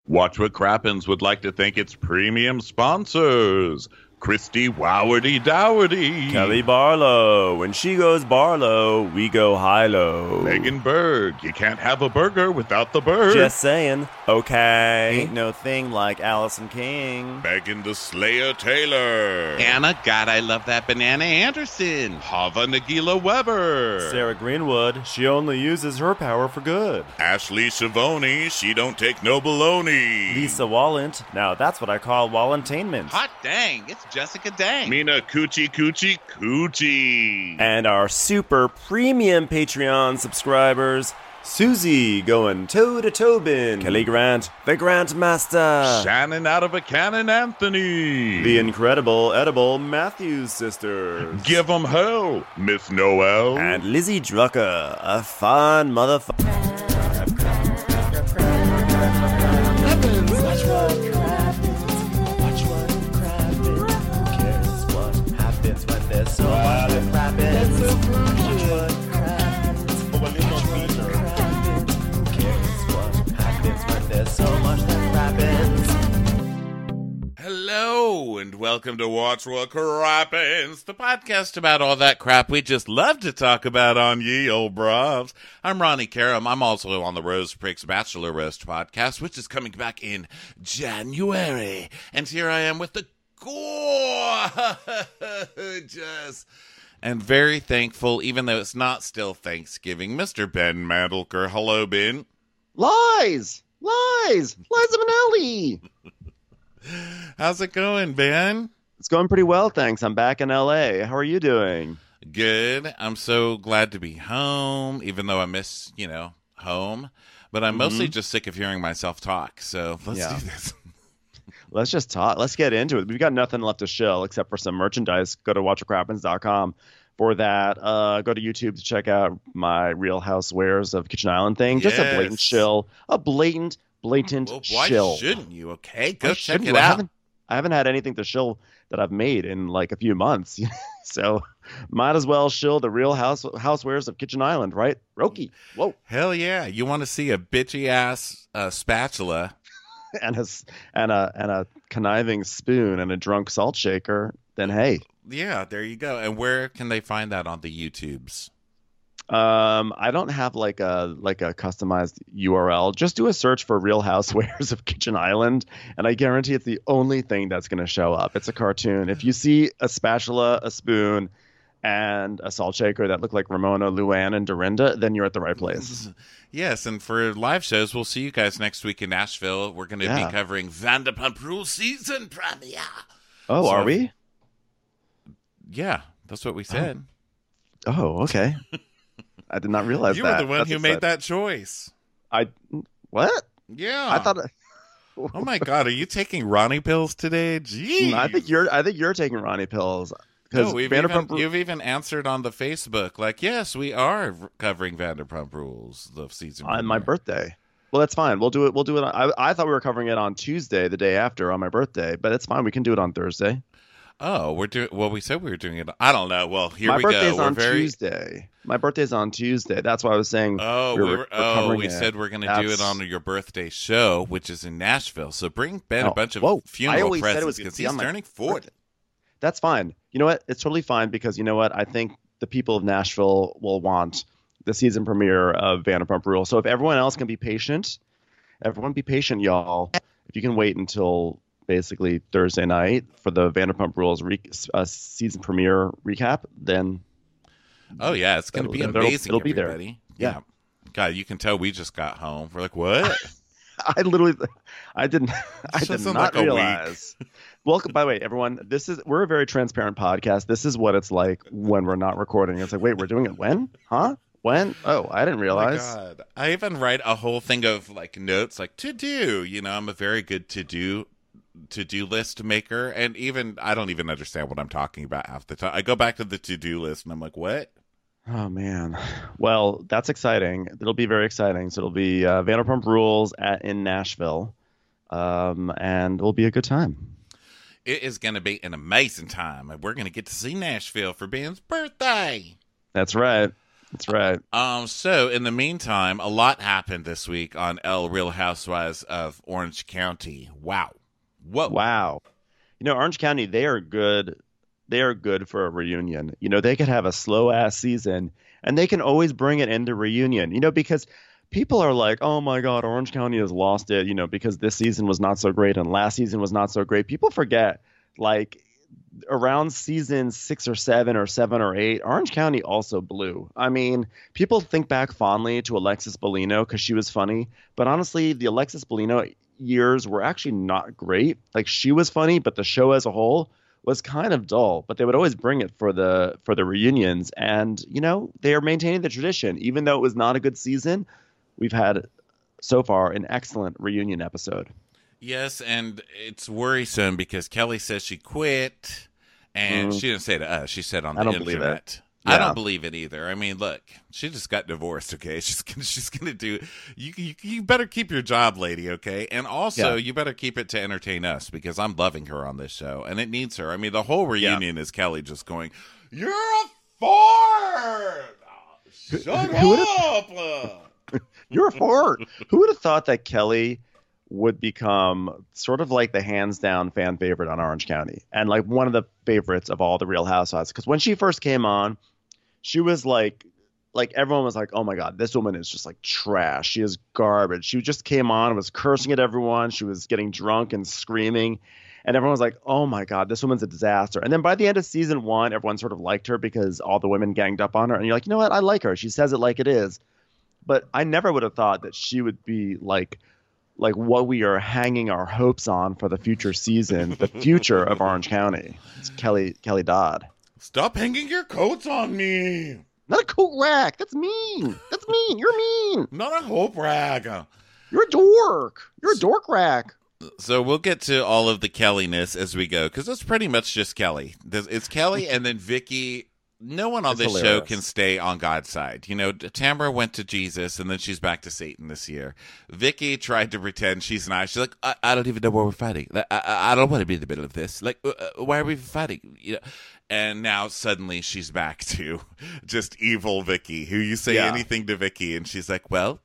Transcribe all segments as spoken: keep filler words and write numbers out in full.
Watch What Crappens would like to thank its premium sponsors. Christy Wowardy Dowardy. Kelly Barlow. When she goes Barlow, we go high-low. Megan Berg. You can't have a burger without the bird. Just saying. Okay. Ain't no thing like Allison King. Megan the Slayer Taylor. Anna, God, I love that banana Anderson. Hava Nagila Weber. Sarah Greenwood. She only uses her power for good. Ashley Shavoni. She don't take no baloney. Lisa Wallant. Now that's what I call Wallantainment. Hot dang, it's Jessica Dang. Mina Coochie Coochie Coochie. And our super premium Patreon subscribers, Susie going toe to Tobin, Kelly Grant, the Grant Master, Shannon out of a cannon Anthony, the incredible edible Matthews sisters, Give 'em hell, Miss Noel, and Lizzie Drucker, a fun motherfucker. So much that happens. Watch what happens. Who cares what happens when there's so much that happens? Hello, and welcome to Watch What Crappens, the podcast about all that crap we just love to talk about on Ye Old Bravs. I'm Ronnie Karam. I'm also on the Rose Pricks Bachelor Roast podcast, which is coming back in January. And here I am with the gorgeous and very thankful, even though it's not still Thanksgiving, Mister Ben Mandelker. Hello, Ben. Lies! Lies! Liza Minnelli! How's it going, Ben? It's going pretty well, thanks. I'm back in L A. How are you doing? Good. I'm so glad to be home, even though I miss, you know, home. But I'm mm-hmm. mostly just sick of hearing myself talk, so let's yeah. do this. Let's just talk. Let's get into it. We've got nothing left to shill except for some merchandise. Go to watch what crappens dot com for that. Uh, go to YouTube to check out my Real Housewares of Kitchen Island thing. Just yes. a blatant shill. A blatant, blatant well, why shill. shouldn't you? Okay, go why check it you? out. I haven't, I haven't had anything to shill that I've made in like a few months. So might as well shill the Real House Housewares of Kitchen Island, right? Roki. Whoa. Hell yeah. You want to see a bitchy ass uh, spatula and a and a and a conniving spoon and a drunk salt shaker, then hey. Yeah, there you go. And where can they find that on the YouTubes? Um, I don't have like a like a customized U R L. Just do a search for Real Housewares of Kitchen Island, and I guarantee it's the only thing that's going to show up. It's a cartoon. If you see a spatula, a spoon, and a salt shaker that look like Ramona, Luann, and Dorinda, then you're at the right place. Yes, and for live shows, we'll see you guys next week in Nashville. We're going to yeah. be covering Vanderpump Rules season premiere. Oh, so, are we? Yeah, that's what we said. Oh, oh okay. I did not realize you that. You were the one that's who exciting. made that choice. I what? Yeah, I thought. Oh my God, are you taking Ronnie pills today? Jeez. I think you're. I think you're taking Ronnie pills. No, we've even, you've even answered on the Facebook, like, yes, we are covering Vanderpump Rules, the season on premiere. my birthday. Well, that's fine. We'll do it. We'll do it. On, I I thought we were covering it on Tuesday, the day after, on my birthday, but it's fine. We can do it on Thursday. Oh, we're doing. Well, we said we were doing it. I don't know. Well, here my we go. My birthday's we're on very... Tuesday. My birthday's on Tuesday. That's why I was saying. Oh, we were, we were, oh, we it. said we're going to that's... do it on your birthday show, which is in Nashville. So bring Ben oh, a bunch of whoa. funeral presents because he's turning forty. That's fine. You know what? It's totally fine because you know what? I think the people of Nashville will want the season premiere of Vanderpump Rules. So if everyone else can be patient, everyone be patient, y'all. If you can wait until basically Thursday night for the Vanderpump Rules re- uh, season premiere recap, then oh yeah, it's going to be it'll, amazing. It'll, it'll be everybody. there. Yeah. yeah, God, you can tell we just got home. We're like, what? I literally, I didn't, I did not like realize. Welcome, by the way, everyone. This is we're a very transparent podcast. This is what it's like when we're not recording. It's like, wait, we're doing it when? Huh? When? Oh, I didn't realize. Oh my God. I even write a whole thing of like notes, like to do. You know, I'm a very good to do. to-do list maker, and even I don't even understand what I'm talking about half the time. I go back to the to-do list and I'm like, what? Oh man. Well, that's exciting. It'll be very exciting. So it'll be uh, Vanderpump Rules at in Nashville, um, and it'll be a good time. It is going to be an amazing time, and we're going to get to see Nashville for Ben's birthday. That's right. That's right. Um, so in the meantime, a lot happened this week on El Real Housewives of Orange County. Wow. Whoa. Wow. You know, Orange County, they are good. They are good for a reunion. You know, they could have a slow ass season and they can always bring it into reunion, you know, because people are like, oh my God, Orange County has lost it, you know, because this season was not so great and last season was not so great. People forget, like, around season six or seven or seven or eight, Orange County also blew. I mean, people think back fondly to Alexis Bellino because she was funny, but honestly, the Alexis Bellino years were actually not great. Like, she was funny, but the show as a whole was kind of dull. But they would always bring it for the for the reunions, and you know, they are maintaining the tradition, even though it was not a good season. We've had so far an excellent reunion episode. Yes, and it's worrisome because Kelly says she quit, and Mm. she didn't say it to us. She said on I the don't believe internet. it. I Yeah. don't believe it either. I mean, look, she just got divorced. Okay, she's gonna she's gonna do. You you, you better keep your job, lady. Okay, and also Yeah. you better keep it to entertain us because I'm loving her on this show, and it needs her. I mean, the whole reunion is Kelly just going, "You're a fart! Shut who would've- up!" You're a fart. Who would have thought that Kelly would become sort of like the hands down fan favorite on Orange County and like one of the favorites of all the Real Housewives? Because when she first came on, she was like, like everyone was like, oh my God, this woman is just like trash. She is garbage. She just came on and was cursing at everyone. She was getting drunk and screaming. And everyone was like, oh my God, this woman's a disaster. And then by the end of season one, everyone sort of liked her because all the women ganged up on her. And you're like, you know what? I like her. She says it like it is. But I never would have thought that she would be like like what we are hanging our hopes on for the future season, the future of Orange County. It's Kelly Kelly Dodd. Stop hanging your coats on me. Not a coat rack. That's mean. That's mean. You're mean. Not a hope rag. You're a dork. You're a dork rack. So we'll get to all of the Kelly-ness as we go, because it's pretty much just Kelly. There's- It's Kelly and then Vicky. No one on It's this show hilarious. can stay on God's side. You know, Tamara went to Jesus, and then she's back to Satan this year. Vicky tried to pretend she's nice. She's like, I, I don't even know why we're fighting. Like, I, I I don't want to be in the middle of this. Like, uh, uh, why are we fighting? You know. And now suddenly she's back to just evil Vicky, who you say Yeah. anything to Vicky, and she's like, well,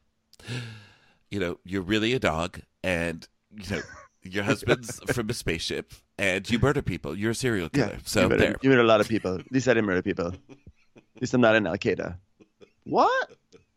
you know, you're really a dog, and you know, your husband's from a spaceship, and you murder people. You're a serial killer. so you, murdered, there. you murdered a lot of people. At least I didn't murder people. At least I'm not in Al Qaeda. What?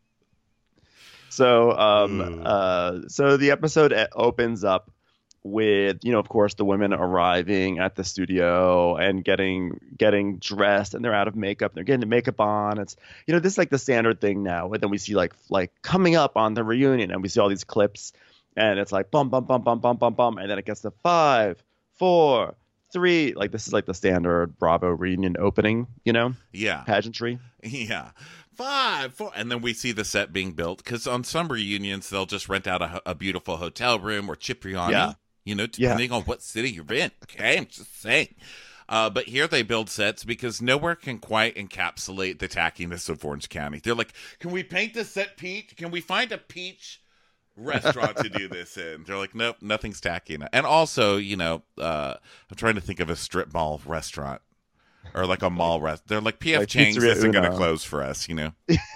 So, um, uh, so the episode e- opens up with, you know, of course, the women arriving at the studio and getting getting dressed, and they're out of makeup. They're getting the makeup on. It's, you know, this is like the standard thing now. And then we see like like coming up on the reunion, and we see all these clips, and it's like bum bum bum bum bum bum bum, and then it gets to five, four, three. Like this is like the standard Bravo reunion opening, you know, Yeah. pageantry. Yeah. Five, four. And then we see the set being built, because on some reunions, they'll just rent out a, ho- a beautiful hotel room or Cipriani, Yeah. you know, depending on what city you're in. Okay, I'm just saying. Uh, but here they build sets because nowhere can quite encapsulate the tackiness of Orange County. They're like, can we paint the set peach? Can we find a peach restaurant to do this in? They're like, nope, nothing's tacky enough. And also, you know, uh, I'm trying to think of a strip mall restaurant. Or like a mall rest. They're like, P F Like Chang's Pizzeria isn't going to Uno. close for us, you know?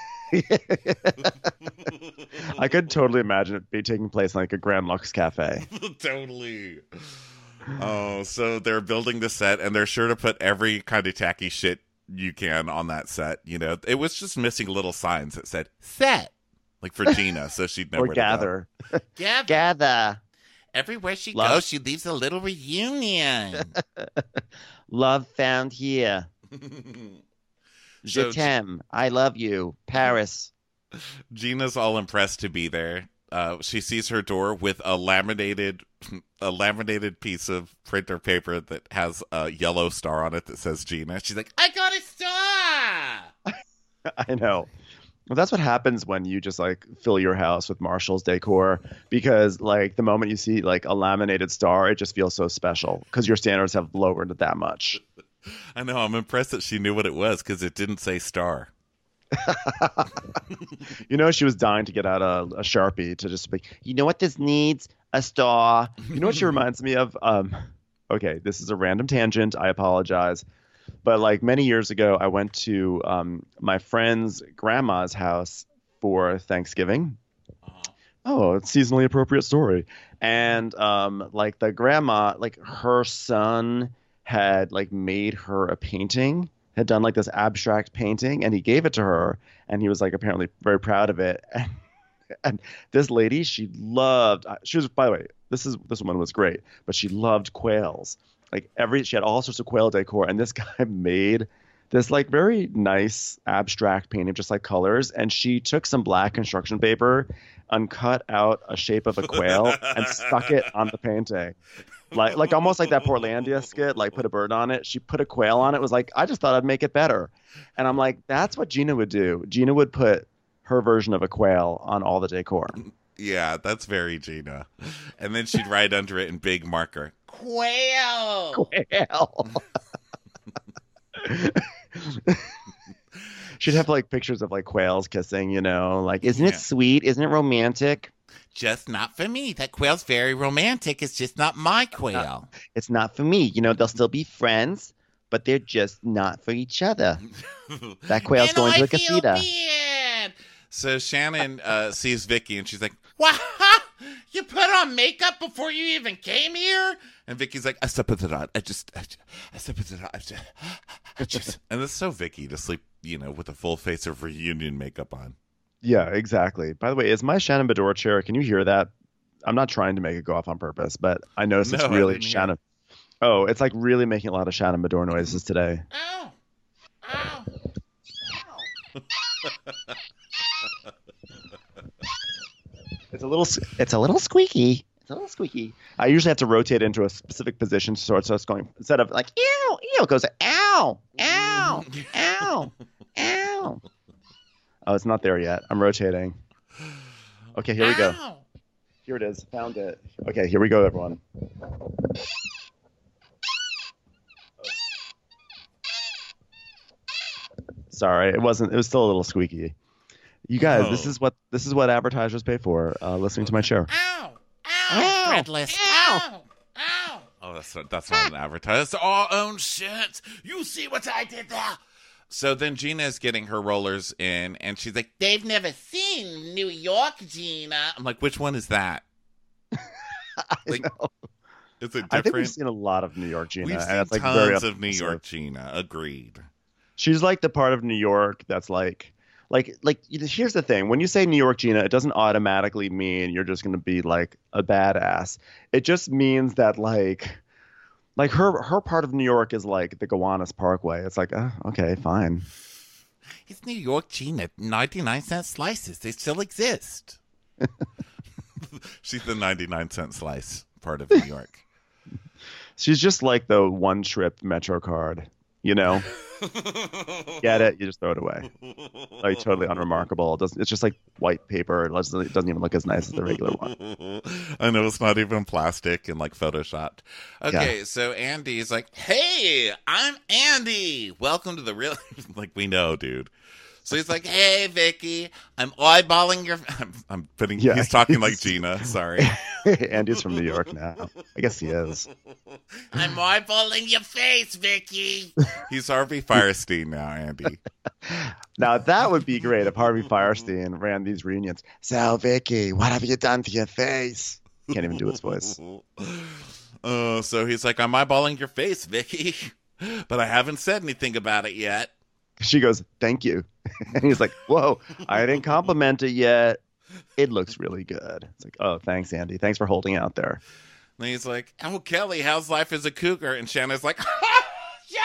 I could totally imagine it be taking place in like a Grand Lux Cafe. Totally. Oh, so they're building the set, and they're sure to put every kind of tacky shit you can on that set. You know, it was just missing little signs that said "set," like for Gina, so she'd know Or where to go. gather. Gather. Gather. Everywhere she Love. goes, she leaves a little reunion. Love found here. Je So- t'aime. I love you. Paris. Gina's all impressed to be there. Uh, she sees her door with a laminated, a laminated piece of printer paper that has a yellow star on it that says Gina. She's like, "I got a star." I know. Well, that's what happens when you just like fill your house with Marshall's decor, because like the moment you see like a laminated star, it just feels so special because your standards have lowered it that much. I know. I'm impressed that she knew what it was because it didn't say star. You know, she was dying to get out a, a Sharpie to just be, you know what this needs? A star. You know what she reminds me of? Um, okay, this is a random tangent. I apologize. But like many years ago, I went to um, my friend's grandma's house for Thanksgiving. Uh-huh. Oh, it's seasonally appropriate story. And um, like the grandma, like her son had like made her a painting, had done like this abstract painting, and he gave it to her, and he was like apparently very proud of it. And, and this lady, she loved. She was, by the way, this is this woman was great, but she loved quails. Like every, she had all sorts of quail decor, and this guy made this like very nice abstract painting, just like colors. And she took some black construction paper and cut out a shape of a quail and stuck it on the painting, like like almost like that Portlandia skit, like put a bird on it. She put a quail on it. Was like, I just thought I'd make it better, and I'm like, that's what Gina would do. Gina would put her version of a quail on all the decor. Yeah, that's very Gina. And then she'd write under it in big marker, quail. Quail. She'd have like pictures of like quails kissing, you know, like, isn't it Yeah. sweet? Isn't it romantic? Just not for me. That quail's very romantic. It's just not my quail. It's not for me. You know, they'll still be friends, but they're just not for each other. That quail's And going I to a feel casita. bad. So Shannon uh, sees Vicky and she's like, "What? You put on makeup before you even came here?" And Vicky's like, "I slept with it on. I just, I, just- I slept with it on. I just, I just." And it's so Vicky to sleep, you know, with a full face of reunion makeup on. Yeah, exactly. By the way, is my Shannon Bedore chair? Can you hear that? I'm not trying to make it go off on purpose, but I noticed No, it's I really didn't hear Shannon. Oh, it's like really making a lot of Shannon Bedore noises today. Ow! Ow! It's a little, it's a little squeaky. It's a little squeaky. I usually have to rotate into a specific position so it's, so it's going, instead of like ew, ew, it goes ow, ow, ow, ow. Oh, it's not there yet. I'm rotating. Okay, here we go. Ow! Here it is. Found it. Okay, here we go, everyone. Sorry, it wasn't. It was still a little squeaky. You guys, this Oh. is what this is what advertisers pay for. Uh, listening to my chair. Ow! Ow! Ow! Threadless. Ow! Ow! Oh, that's not, that's not an advertisement. That's our own shit. You see what I did there? So then Gina is getting her rollers in, and she's like, "They've never seen New York, Gina." I'm like, "Which one is that?" I Like, know. Is it I think we've different? seen a lot of New York Gina. We've and seen it's, like, tons very of New offensive. York Gina. Agreed. She's like the part of New York that's like, like, like. Here's the thing: when you say New York Gina, it doesn't automatically mean you're just going to be like a badass. It just means that like, like her her part of New York is like the Gowanus Parkway. It's like, uh, okay, fine. It's New York Gina. ninety-nine cent slices. They still exist. She's the ninety-nine cent slice part of New York. She's just like the one trip Metro card. You know, get it? You just throw it away. Like totally unremarkable. It doesn't. It's just like white paper. It doesn't, it doesn't even look as nice as the regular one. I know it's not even plastic and like photoshopped. Okay, Yeah. so Andy's like, "Hey, I'm Andy. Welcome to the real." Like, we know, dude. So he's like, "Hey, Vicky, I'm eyeballing your." I'm, I'm putting. Yeah. He's talking like Gina. Sorry. Andy's from New York now. I guess he is. I'm eyeballing your face, Vicky. He's Harvey Firestein now, Andy. Now that would be great if Harvey Firestein ran these reunions. So Vicky, what have you done to your face? Can't even do his voice. Uh, so he's like, "I'm eyeballing your face, Vicky, but I haven't said anything about it yet." She goes, "Thank you," and he's like, "Whoa, I didn't compliment it yet. It looks really good." It's like, "Oh, thanks, Andy. Thanks for holding out there." And he's like, "Oh, Kelly, how's life as a cougar?" And Shannon's like, "Yeah,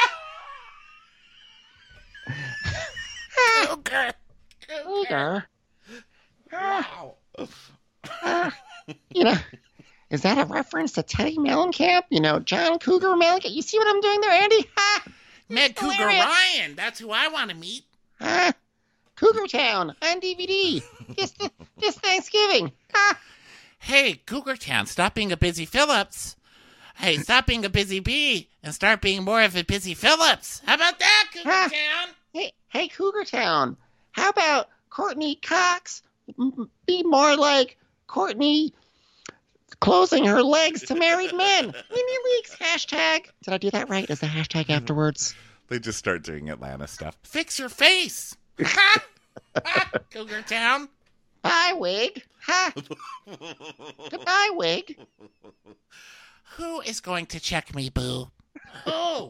cougar, cougar." Wow. You know, is that a reference to Teddy Mellencamp? You know, John Cougar Mellencamp. You see what I'm doing there, Andy? Ha! Med Cougar hilarious. Ryan, that's who I want to meet. Ha! Cougar Town on D V D this this Thanksgiving. Ha! Hey, Cougar Town, stop being a busy Phillips. Hey, stop being a busy bee and start being more of a busy Phillips. How about that, Cougar Ah. Town? Hey, hey, Cougar Town. How about Courtney Cox m- be more like Courtney closing her legs to married men? Mimi Leaks hashtag. Did I do that right? Is the hashtag afterwards? They just start doing Atlanta stuff. Fix your face. Ha! Ha! Cougar Town. Bye, wig. Ha! Goodbye, wig. Who is going to check me, boo? Who?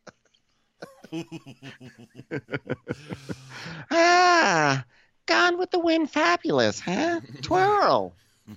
Ah, Gone with the Wind fabulous, huh? Twirl.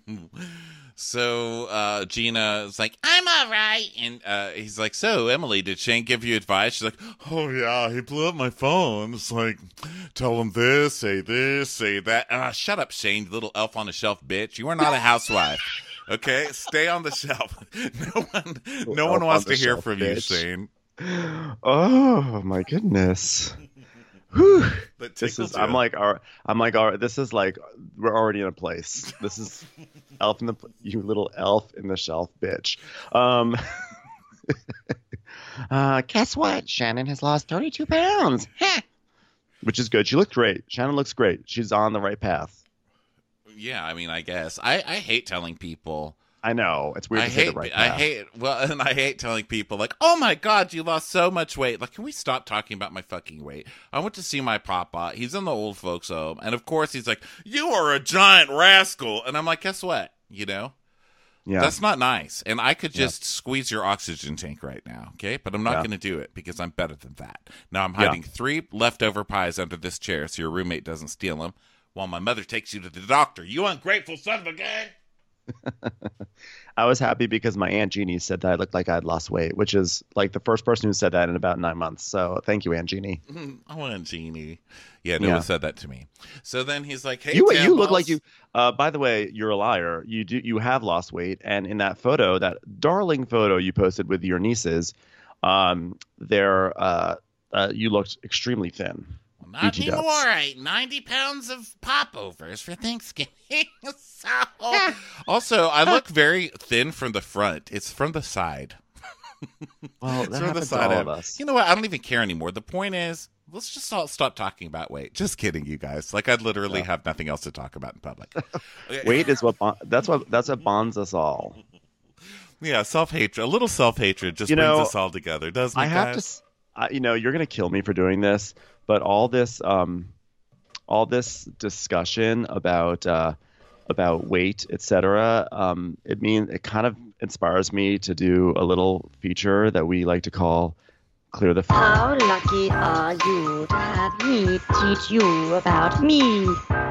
So uh, Gina is like, I'm all right. And uh, he's like, so, Emily, did Shane give you advice? She's like, oh, yeah, he blew up my phone. It's like, tell him this, say this, say that. Ah, shut up, Shane, you little elf on the shelf bitch. You are not a housewife. Okay? Stay on the shelf. No one, no one wants to hear from you, Shane. Oh, my goodness. Whew. That This tickled is, you. I'm like, our, I'm like, our, this is like, we're already in a place. This is elf in the, you little elf in the shelf, bitch. Um, Uh, guess what? Shannon has lost thirty-two pounds. Ha! which is good. She looked great. Shannon looks great. She's on the right path. Yeah, I mean, I guess. I, I hate telling people. I know. It's weird I to say hate, the right I path. hate, well, and I hate telling people, like, oh my God, you lost so much weight. Like, can we stop talking about my fucking weight? I went to see my papa. He's in the old folks' home. And of course, he's like, you are a giant rascal. And I'm like, guess what? You know? Yeah. That's not nice. And I could just squeeze your oxygen tank right now, okay? But I'm not Yeah. going to do it because I'm better than that. Now I'm Yeah. hiding three leftover pies under this chair so your roommate doesn't steal them while my mother takes you to the doctor. You ungrateful son of a gun! I was happy because my Aunt Jeannie said that I looked like I'd lost weight, which is like the first person who said that in about nine months. So thank you, Aunt Jeannie. I want a genie. Yeah, no Yeah. one said that to me. So then he's like, hey, You Tim you look Balls. like you. Uh, by the way, you're a liar. You do you have lost weight, and in that photo, that darling photo you posted with your nieces, um, there uh, uh, you looked extremely thin. Not B T dubs. anymore. I ate ninety pounds of popovers for Thanksgiving. so, also, I look very thin from the front. It's from the side. Well, It's that from the happens to side all of of us. You know what? I don't even care anymore. The point is, let's just all stop talking about weight. Just kidding, you guys. Like, I'd literally Yeah. have nothing else to talk about in public. Okay. Weight is what bon- that's what that's what bonds us all. Yeah, self-hatred. A little self-hatred just You brings know, us all together, doesn't it, I have to, guys? s- I, you know, you're gonna kill me for doing this, but all this, um, all this discussion about uh, about weight, et cetera, um, it means it kind of inspires me to do a little feature that we like to call "Clear the Phone." How lucky are you to have me teach you about me?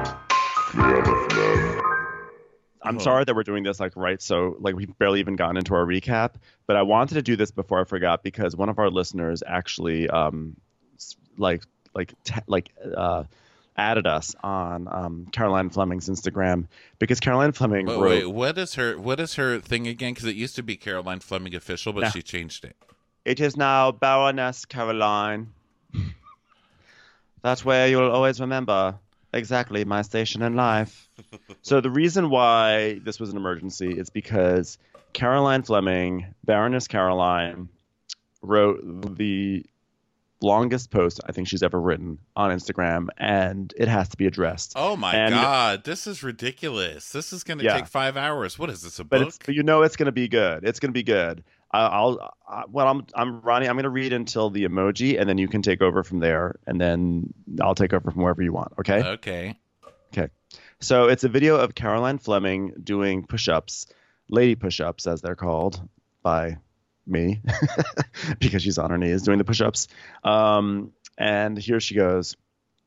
I'm sorry that we're doing this like right, so like we've barely even gotten into our recap, but I wanted to do this before I forgot because one of our listeners actually um s- like like te- like uh added us on um Caroline Fleming's Instagram because Caroline Fleming Wait, wrote wait, what is her what is her thing again? Because it used to be Caroline Fleming official, but Yeah. she changed it. it is now Baroness Caroline. That's where you'll always remember exactly my station in life. So the reason why this was an emergency is because Caroline Fleming, Baroness Caroline, wrote the longest post I think she's ever written on Instagram, and it has to be addressed. Oh my And- God, this is ridiculous. This is going to Yeah. take five hours. What is this, a But book? it's but you know it's going to be good. It's going to be good. I, I'll I, well I'm I'm Ronnie. I'm going to read until the emoji, and then you can take over from there, and then I'll take over from wherever you want. Okay. Okay. Okay. So it's a video of Caroline Fleming doing push-ups, lady push-ups as they're called by me, because she's on her knees doing the push-ups. Um, and here she goes.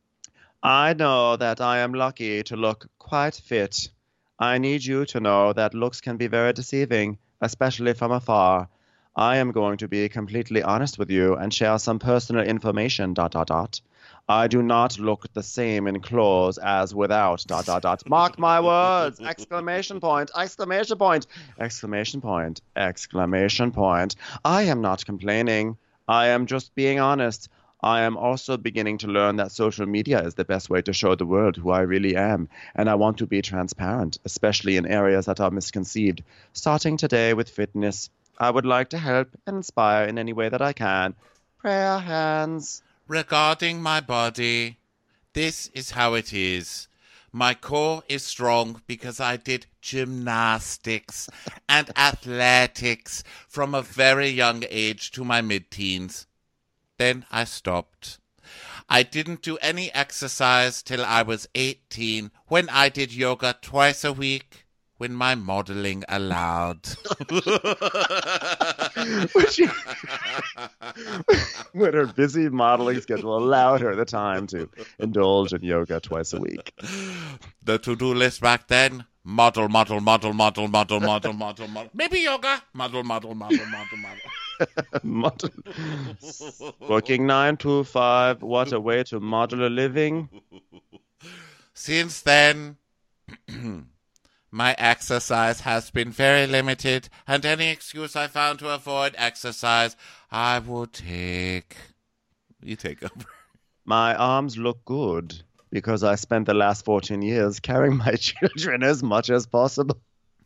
I know that I am lucky to look quite fit. I need you to know that looks can be very deceiving, especially from afar. I am going to be completely honest with you and share some personal information, dot, dot, dot. I do not look the same in clothes as without, dot, dot, dot. Mark my words! Exclamation point, exclamation point, exclamation point, exclamation point. I am not complaining. I am just being honest. I am also beginning to learn that social media is the best way to show the world who I really am, and I want to be transparent, especially in areas that are misconceived. Starting today with fitness, I would like to help and inspire in any way that I can. Prayer hands. Regarding my body, this is how it is. My core is strong because I did gymnastics and athletics from a very young age to my mid-teens. Then I stopped. I didn't do any exercise till I was eighteen, when I did yoga twice a week, when my modeling allowed. She, when her busy modeling schedule allowed her the time to indulge in yoga twice a week. The to-do list back then, model, model, model, model, model, model, model, model. Maybe yoga. Model, model, model, model, model. Model. Working nine to five, what a way to model a living. Since then, my exercise has been very limited, and any excuse I found to avoid exercise, I would take. You take over. My arms look good because I spent the last fourteen years carrying my children as much as possible.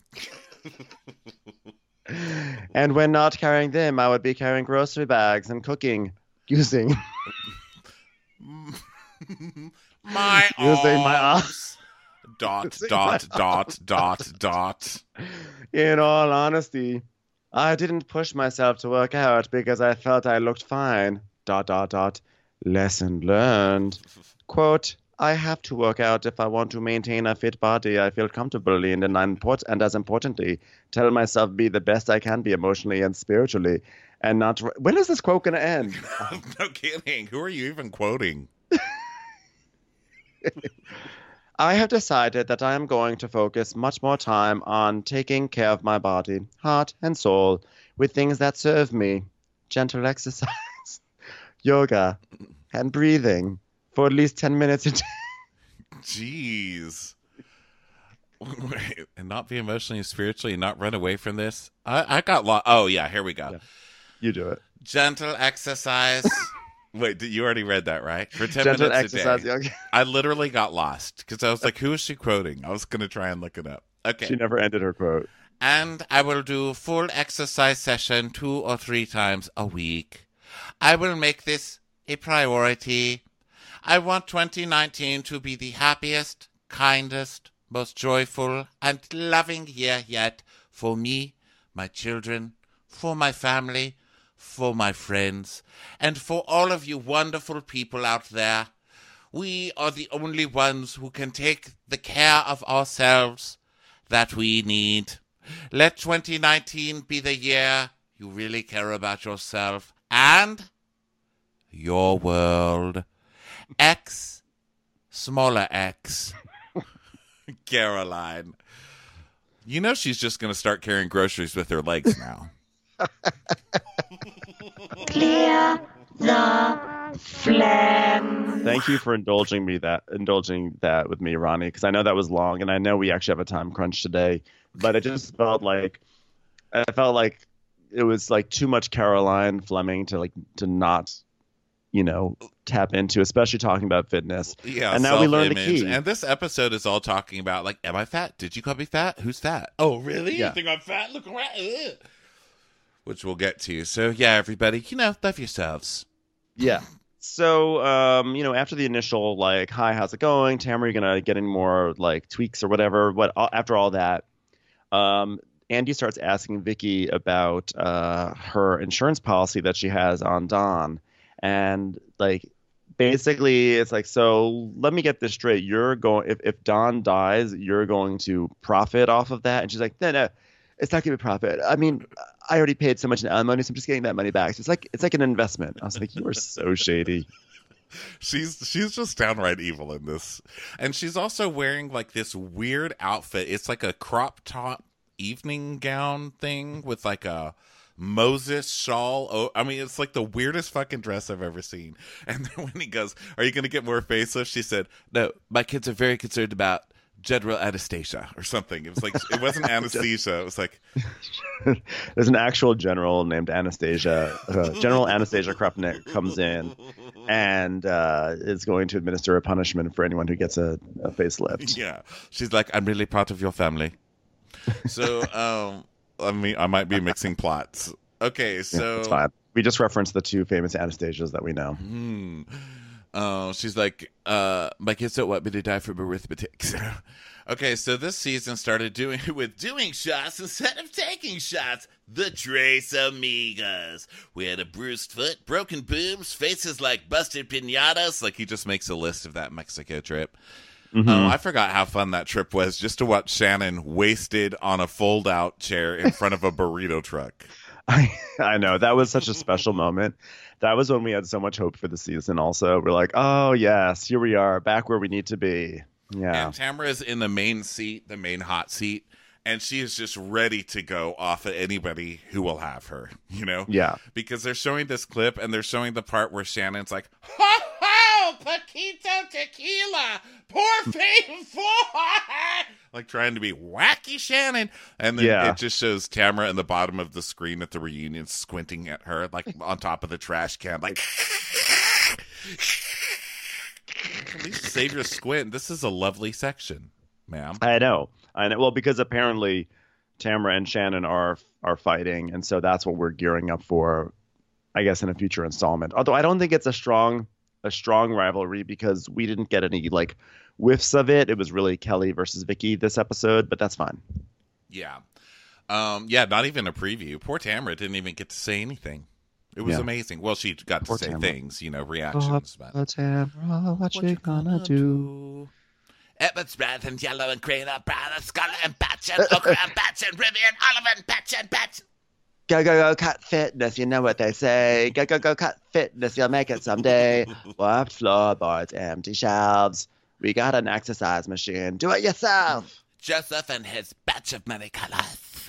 And when not carrying them, I would be carrying grocery bags and cooking using my using my arms. arms. Dot, Using dot, my dot, dot, dot. In all honesty, I didn't push myself to work out because I felt I looked fine. Dot, dot, dot. Lesson learned. Quote, I have to work out if I want to maintain a fit body I feel comfortable in, and, I'm import- and as importantly, tell myself be the best I can be emotionally and spiritually. And not... Re- when is this quote going to end? No kidding. Who are you even quoting? I have decided that I am going to focus much more time on taking care of my body, heart, and soul with things that serve me. Gentle exercise, yoga, and breathing for at least ten minutes a day. Jeez. Wait, and not be emotionally and spiritually and not run away from this? I, I got lost. Oh, yeah, here we go. Yeah. You do it. Gentle exercise. Wait, did you already read that, right? For ten Gentle minutes exercise, a day. yoga. I literally got lost because I was like, who is she quoting? I was going to try and look it up. Okay. She never ended her quote. And I will do full exercise session two or three times a week. I will make this a priority. I want twenty nineteen to be the happiest, kindest, most joyful, and loving year yet for me, my children, for my family, for my friends, and for all of you wonderful people out there. We are the only ones who can take the care of ourselves that we need. Let twenty nineteen be the year you really care about yourself and your world. X, smaller X. Caroline. You know she's just going to start carrying groceries with her legs now. Clear the phlegm. Thank you for indulging me that indulging that with me, Ronnie, because I know that was long, and I know we actually have a time crunch today. But it just felt like I felt like it was like too much Caroline Fleming to like to not, you know, tap into, especially talking about fitness. Yeah, and now we learned the self-image. key. And this episode is all talking about, like, am I fat? Did you call me fat? Who's fat? Oh, really? Yeah. You think I'm fat? Look around. Ugh. Which we'll get to. So, yeah, everybody, you know, love yourselves. Yeah. So, um, you know, after the initial, like, hi, how's it going? Tamara, you going to get any more, like, tweaks or whatever? What after all that, um, Andy starts asking Vicky about uh, her insurance policy that she has on Don. And, like, basically it's like, so let me get this straight. You're going, if, if Don dies, you're going to profit off of that? And she's like, no, no, it's not going to be profit. I mean, I already paid so much in alimony, so I'm just getting that money back. So it's like it's like an investment. I was like, you are so shady. She's she's just downright evil in this. And she's also wearing like this weird outfit. It's like a crop top evening gown thing with like a Moses shawl. Oh, I mean, it's like the weirdest fucking dress I've ever seen. And then when he goes, are you going to get more facelifts? She said, no, my kids are very concerned about general anesthesia or something. It was like, it wasn't anesthesia. It was like, there's an actual general named Anastasia. Uh, General Anastasia Krupnik comes in and uh, is going to administer a punishment for anyone who gets a, a facelift. yeah. She's like, I'm really part of your family. So, um, I mean, I might be mixing plots. Okay, so Yeah, that's fine. We just referenced the two famous Anastasias that we know. Hmm. Uh, she's like, uh, my kids don't want me to die from arithmetic. So, Okay, so this season started doing with doing shots instead of taking shots. The Tres Amigas. We had a bruised foot, broken boobs, faces like busted piñatas. Like he just makes a list of that Mexico trip. Mm-hmm. Oh, I forgot how fun that trip was just to watch Shannon wasted on a fold-out chair in front of a burrito truck. I, I know. That was such a special moment. That was when we had so much hope for the season also. We're like, oh, yes, here we are, back where we need to be. Yeah. And Tamara's in the main seat, the main hot seat, and she is just ready to go off at anybody who will have her, you know? Yeah. Because they're showing this clip, and they're showing the part where Shannon's like, ho, ho, Paquito tequila, por favor, like trying to be wacky Shannon. And then Yeah. it just shows Tamara in the bottom of the screen at the reunion squinting at her, like on top of the trash can, like... At least save your squint. This is a lovely section, ma'am. I know. I know. Well, because apparently Tamara and Shannon are are fighting, and so that's what we're gearing up for, I guess, in a future installment. Although I don't think it's a strong a strong rivalry because we didn't get any like whiffs of it. It was really Kelly versus Vicky this episode, but that's fine. Yeah. Um, yeah, not even a preview. Poor Tamara didn't even get to say anything. It was Yeah. amazing. Well, she got Poor to say Tamara. things, you know, reactions. But Oh, Tamara, what, you gonna do? Edward's red and yellow and green and brown and scarlet and patch and ochre and patch and ruby and olive and patch and patch. Go, go, go, cut fitness. You know what they say. Go, go, go, cut fitness. You'll make it someday. Warped floorboards, empty shelves. We got an exercise machine. Do it yourself. Joseph and his batch of many colors.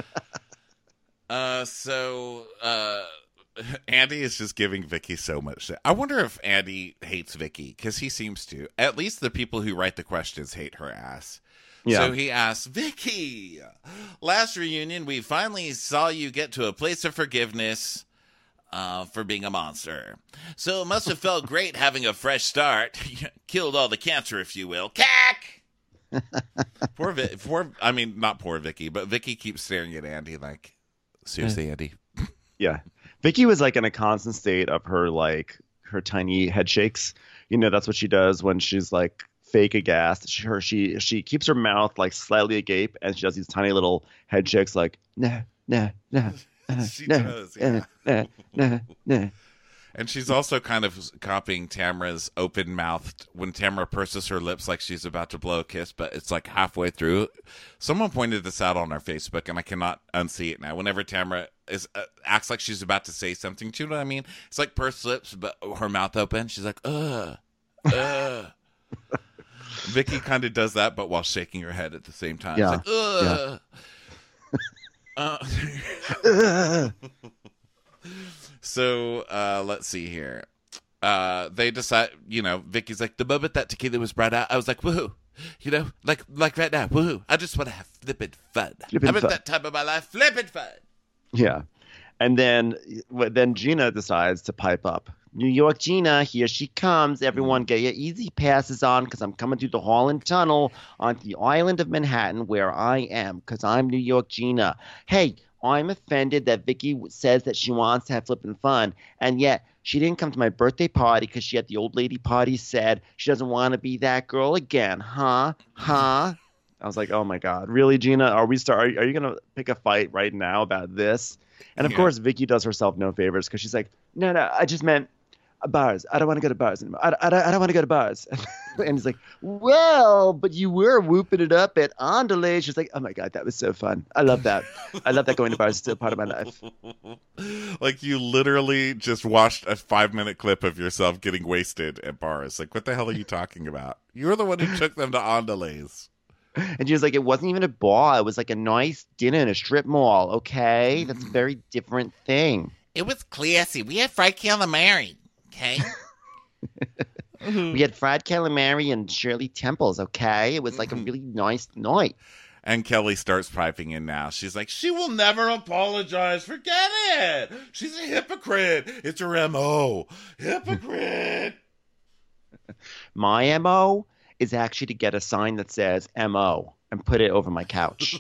uh, so, uh... Andy is just giving Vicky so much shit. I wonder if Andy hates Vicky, because he seems to. At least the people who write the questions hate her ass. Yeah. So he asks, Vicky, last reunion, we finally saw you get to a place of forgiveness uh, for being a monster. So it must have felt great having a fresh start. Killed all the cancer, if you will. Cack! poor, Vi- poor, I mean, not poor Vicky, but Vicky keeps staring at Andy like, seriously, Andy? Yeah. Vicky was like in a constant state of her like her tiny head shakes. You know, that's what she does when she's like fake aghast. She her she she keeps her mouth like slightly agape and she does these tiny little head shakes like nah nah nah. Uh, She nah, does, yeah. uh, nah, nah, nah. And she's also kind of copying Tamara's open-mouthed when Tamara purses her lips like she's about to blow a kiss, but it's like halfway through. Someone pointed this out on our Facebook, and I cannot unsee it now. Whenever Tamara is uh, acts like she's about to say something, do you know what I mean? It's like pursed lips, but her mouth open. She's like, ugh, ugh. Vicky kind of does that, but while shaking her head at the same time. Yeah. It's like, ugh. Uh, so uh, let's see here. Uh, they decide, you know, Vicky's like, the moment that tequila was brought out, I was like, woohoo. You know, like like right now, woohoo. I just want to have flippin' fun. Flippin' I'm at fun. that time of my life, flippin' fun. Yeah. And then then Gina decides to pipe up. New York Gina, here she comes. Everyone get your easy passes on because I'm coming through the Holland Tunnel on the island of Manhattan where I am because I'm New York Gina. Hey, I'm offended that Vicky says that she wants to have flippin' fun, and yet she didn't come to my birthday party because she at the old lady party said she doesn't want to be that girl again, huh? Huh? I was like, oh my God, really, Gina? Are we start? Are, are you gonna pick a fight right now about this? And of Yeah. course, Vicky does herself no favors because she's like, no, no, I just meant bars. I don't want to go to bars anymore. I, I, I don't want to go to bars. And he's like, well, but you were whooping it up at Andale. She's like, oh my God, that was so fun. I love that. I love that going to bars is still part of my life. Like you literally just watched a five minute clip of yourself getting wasted at bars. Like, what the hell are you talking about? You're the one who took them to Andale's. And she was like, it wasn't even a bar. It was like a nice dinner in a strip mall. Okay, that's a very different thing. It was classy. We had fried calamari. Okay. We had fried calamari and Shirley Temples. Okay, it was like a really nice night. And Kelly starts piping in now. She's like, she will never apologize. Forget it. She's a hypocrite. It's her M O. Hypocrite. My M O is actually to get a sign that says M O and put it over my couch.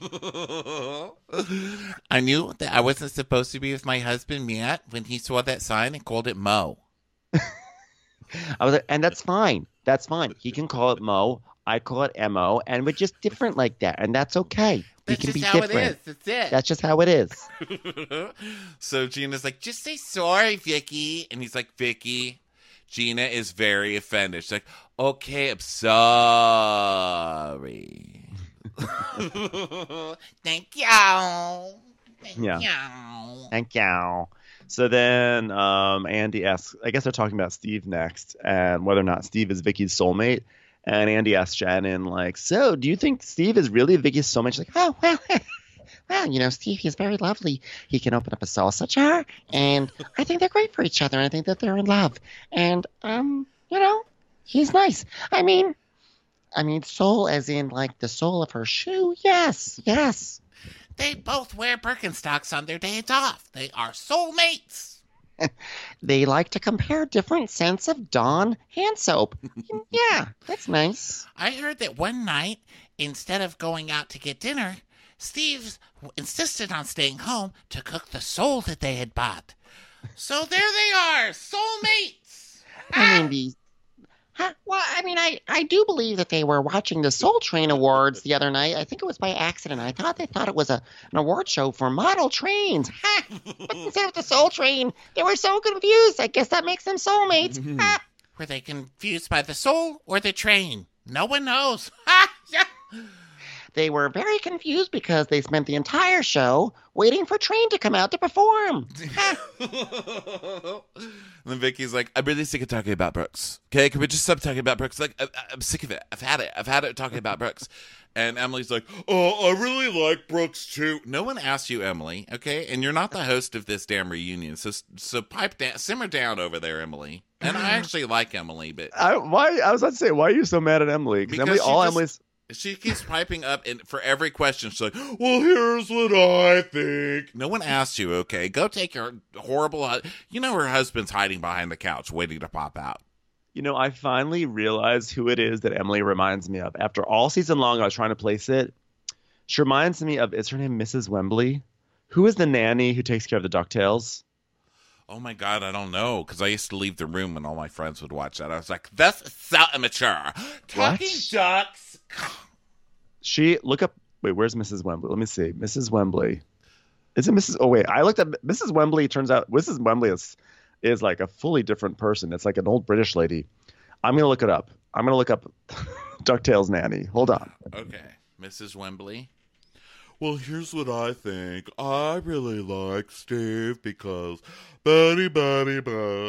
I knew that I wasn't supposed to be with my husband, Matt, when he saw that sign and called it Mo. I was like, and that's fine. That's fine. He can call it Mo. I call it M O, and we're just different like that, and that's okay. We That's can just be how different. it is. That's it. That's just how it is. So Gina's like, just say sorry, Vicky. And he's like, Vicky. Gina is very offended. She's like, okay, I'm sorry. Thank you. Thank Yeah. you. Thank you. So then um, Andy asks, I guess they're talking about Steve next, and whether or not Steve is Vicky's soulmate. And Andy asks Shannon, like, so do you think Steve is really Vicky's soulmate? She's like, Oh, well, well, you know, Steve, he's very lovely. He can open up a salsa jar, and I think they're great for each other, and I think that they're in love. And, um, you know, he's nice. I mean, I mean, soul as in, like, the sole of her shoe? Yes, yes. They both wear Birkenstocks on their days off. They are soulmates. They like to compare different scents of Dawn hand soap. Yeah, that's nice. I heard that one night, instead of going out to get dinner, Steve insisted on staying home to cook the sole that they had bought. So there they are, soulmates. I mean, the... Huh? Well, I mean, I, I do believe that they were watching the Soul Train Awards the other night. I think it was by accident. I thought they thought it was a, an award show for model trains. Ha! But instead of the Soul Train, they were so confused. I guess that makes them soulmates. Ha! Were they confused by the soul or the train? No one knows. Ha! Yeah. They were very confused because they spent the entire show waiting for Train to come out to perform. Ha! And then Vicky's like, I'm really sick of talking about Brooks. Okay, can we just stop talking about Brooks? Like, I, I'm sick of it. I've had it. I've had it talking about Brooks. And Emily's like, oh, I really like Brooks too. No one asked you, Emily, okay? And you're not the host of this damn reunion. So so pipe down, simmer down over there, Emily. And I actually like Emily, but... I, why? I was about to say, why are you so mad at Emily? Because Emily, she all just- Emily's... She keeps piping up, and for every question, she's like, well, here's what I think. No one asked you, okay? Go take your horrible... hu- You know her husband's hiding behind the couch, waiting to pop out. You know, I finally realized who it is that Emily reminds me of. After all season long, I was trying to place it. She reminds me of, is her name Missus Wembley? Who is the nanny who takes care of the DuckTales? Oh, my God, I don't know, because I used to leave the room when all my friends would watch that. I was like, that's so immature. Talking ducks. She, look up, wait, where's Missus Wembley? Let me see. Missus Wembley. Is it Missus Oh, wait, I looked up, Missus Wembley, turns out, Missus Wembley is, is like a fully different person. It's like an old British lady. I'm going to look it up. I'm going to look up DuckTales nanny. Hold on. Okay, Missus Wembley. Well, here's what I think. I really like Steve because buddy, buddy, blah.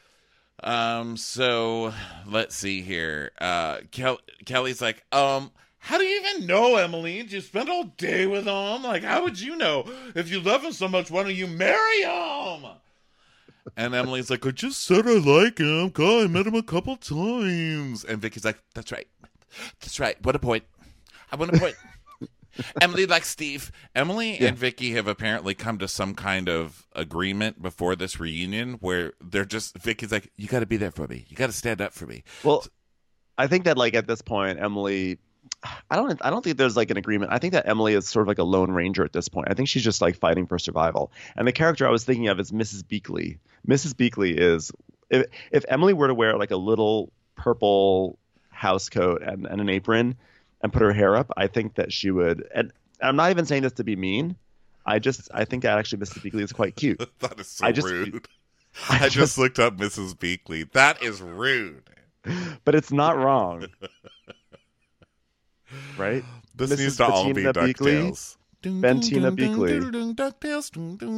Um, so let's see here. Uh, Kel- Kelly's like, um, how do you even know Emily? You spent all day with him. Like, how would you know? If you love him so much, why don't you marry him? And Emily's like, I just said I like him. God, I met him a couple times. And Vicky's like, that's right. That's right. What a point. I want a point. Emily likes Steve. Emily Yeah. and Vicky have apparently come to some kind of agreement before this reunion where they're just, Vicky's like, you got to be there for me. You got to stand up for me. Well, I think that like at this point, Emily, I don't, I don't think there's like an agreement. I think that Emily is sort of like a lone ranger at this point. I think she's just like fighting for survival. And the character I was thinking of is Missus Beakley. Missus Beakley is, if, if Emily were to wear like a little purple house coat and, and an apron and put her hair up, I think that she would, and I'm not even saying this to be mean. I just, I think that actually Missus Beakley is quite cute. That is so I just- rude. I I just, just- looked up Missus Beakley. That is rude. But it's not wrong. Right? This Missus needs to all be Bettina Beakley, DuckTales. Bentina Beakley. DuckTales.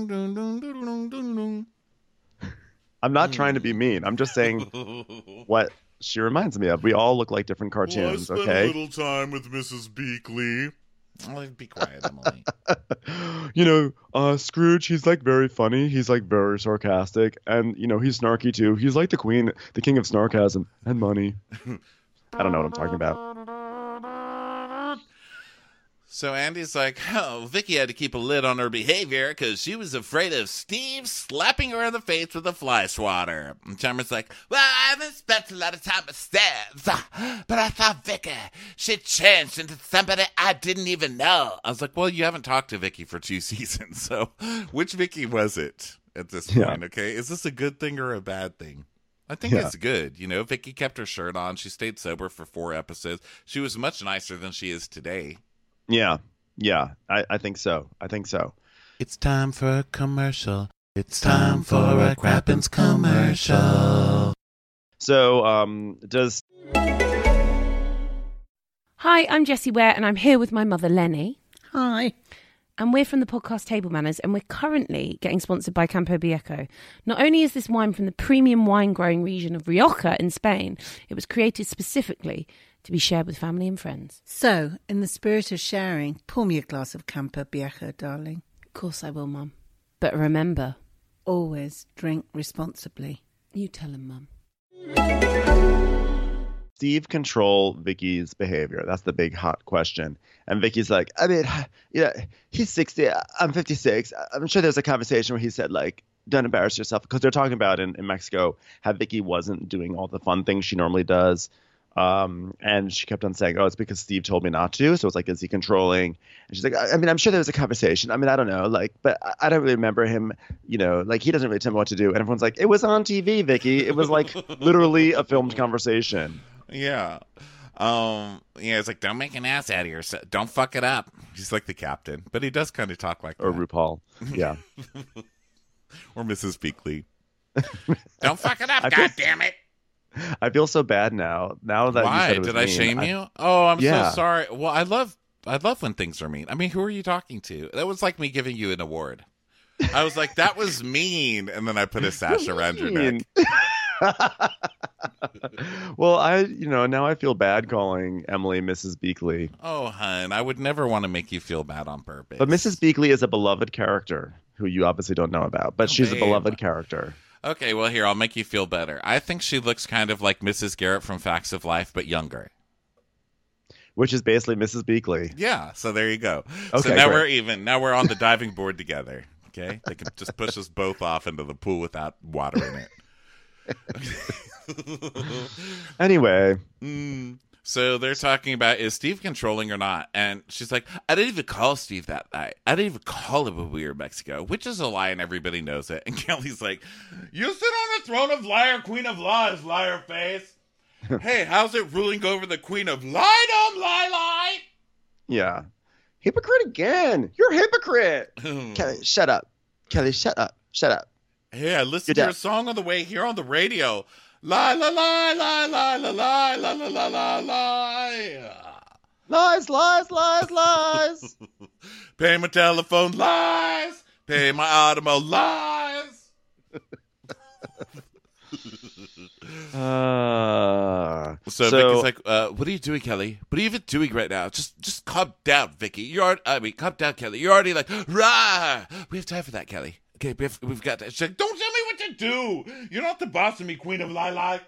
I'm not trying to be mean. I'm just saying what she reminds me of. We all look like different cartoons, well, I spent okay? a little time with Missus Beakley. Oh, be quiet, Emily. You know, uh, Scrooge, he's like very funny. He's like very sarcastic. And, you know, he's snarky too. He's like the queen, the king of snarkasm and money. I don't know what I'm talking about. So Andy's like, oh, Vicky had to keep a lid on her behavior because she was afraid of Steve slapping her in the face with a fly swatter. And Chalmers like, well, I haven't spent a lot of time with Steve, but I thought Vicky, she changed into somebody I didn't even know. I was like, well, you haven't talked to Vicky for two seasons, so which Vicky was it at this Yeah. point, okay? Is this a good thing or a bad thing? I think Yeah. it's good. You know, Vicky kept her shirt on. She stayed sober for four episodes. She was much nicer than she is today. Yeah, yeah, I, I think so. I think so. It's time for a commercial. It's time for a Crappens commercial. So, um, does Hi, I'm Jessie Ware, and I'm here with my mother, Lenny. Hi. And we're from the podcast Table Manners, and we're currently getting sponsored by Campo Viejo. Not only is this wine from the premium wine-growing region of Rioja in Spain, it was created specifically to be shared with family and friends. So, in the spirit of sharing, pour me a glass of Campo Viejo, darling. Of course I will, Mum. But remember, Always drink responsibly. you tell him, Mum. Steve control Vicky's behavior? That's the big hot question. And Vicky's like, I mean, yeah, he's sixty, I'm fifty-six. I'm sure there's a conversation where he said, like, don't embarrass yourself. Because they're talking about in, in Mexico how Vicky wasn't doing all the fun things she normally does. Um, and she kept on saying, oh, it's because Steve told me not to. So it's like, is he controlling? And she's like, I, I mean, I'm sure there was a conversation. I mean, I don't know. Like, but I, I don't really remember him, you know, like he doesn't really tell me what to do. And everyone's like, it was on T V, Vicky. It was like literally a filmed conversation. Yeah. Um, yeah, it's like, don't make an ass out of yourself. Don't fuck it up. He's like the captain, but he does kind of talk like Or that. RuPaul. Yeah. Or Missus Beakley. Don't fuck it up, I feel- God damn it. I feel so bad now. Now that you Why? said it was Did I mean, shame you? Oh, I'm Yeah. so sorry. Well, I love I love when things are mean. I mean, who are you talking to? That was like me giving you an award. I was like, that was mean, and then I put a sash around your neck. Well, I, you know, now I feel bad calling Emily Missus Beakley. Oh, hun, I would never want to make you feel bad on purpose. But Missus Beakley is a beloved character who you obviously don't know about, but Oh, she's babe. a beloved character. Okay, well, here, I'll make you feel better. I think she looks kind of like Missus Garrett from Facts of Life, but younger. Which is basically Missus Beakley. Yeah, so there you go. Okay, so now great. we're even. Now we're on the diving board together. Okay? They can just push us both off into the pool without water in it. Anyway, Mm. So they're talking about, is Steve controlling or not? And she's like, I didn't even call Steve that night. I didn't even call him when we were in Mexico, which is a lie and everybody knows it. And Kelly's like, you sit on the throne of liar, queen of lies, liar face. Hey, how's it ruling over the queen of lie, dumb, lie, lie? yeah. Hypocrite again. You're a hypocrite. Kelly, shut up. Kelly, shut up. Shut up. Hey, I listened You're to your deaf. song on the way here on the radio. Lie, lie, lie, lie, lie, lie, lie, lie, lie, lie, lie, lie. Lies, lies, lies, lies. Pay my telephone lies. Pay my Automo lies. Uh, So, Vicky's like, uh, what are you doing, Kelly? What are you even doing right now? Just just calm down, Vicky. You're already, I mean, calm down, Kelly. You're already like, rah. We have time for that, Kelly. Okay, we have, we've got that. She's like, don't tell me what to do. You're not the boss of me, queen of lie lie.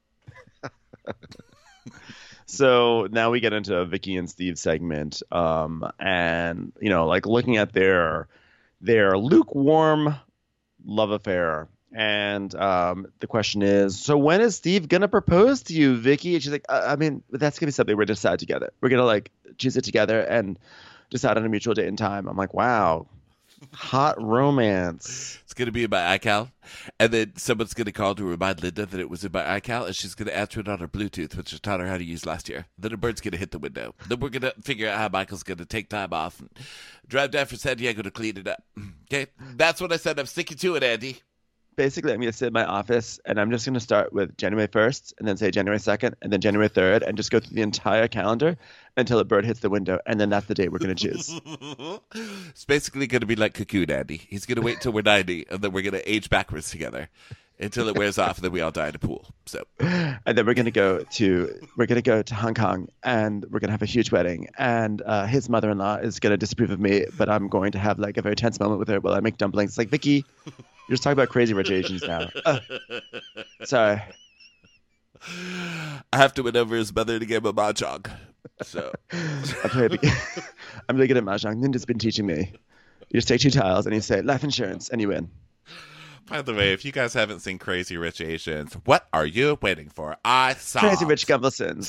So now we get into a Vicky and Steve segment, um, and you know, like looking at their their lukewarm love affair. And um, the question is, so when is Steve gonna propose to you, Vicky? And she's like, I, I mean, that's gonna be something we're gonna decide together. We're gonna like choose it together and decide on a mutual date and time. I'm like, wow, hot romance. It's going to be in my iCal. And then someone's going to call to remind Linda that it was in my iCal, and she's going to answer it on her Bluetooth, which I taught her how to use last year. Then a bird's going to hit the window. Then we're going to figure out how Michael's going to take time off and drive down for San Diego to clean it up. Okay? That's what I said. I'm sticking to it, Andy. Basically, I'm gonna sit in my office and I'm just gonna start with January first, and then say January second, and then January third, and just go through the entire calendar until a bird hits the window, and then that's the date we're gonna choose. It's basically going to be like Cocoon, Andy. He's going to wait till we're ninety, and then we're going to age backwards together until it wears off, and then we all die in a pool. So And then we're gonna go to we're gonna go to Hong Kong, and we're gonna have a huge wedding. And uh, his mother-in-law is gonna disapprove of me, but I'm going to have like a very tense moment with her while I make dumplings. It's like, Vicky, you're just talking about Crazy Rich Asians now. Uh, sorry. I have to win over his mother to give him a mahjong. So I play a big, I'm really good at mahjong. Linda's been teaching me. You just take two tiles and you say life insurance, and you win. by the way, if you guys haven't seen Crazy Rich Asians, what are you waiting for? I saw Crazy Rich Gumbelsons.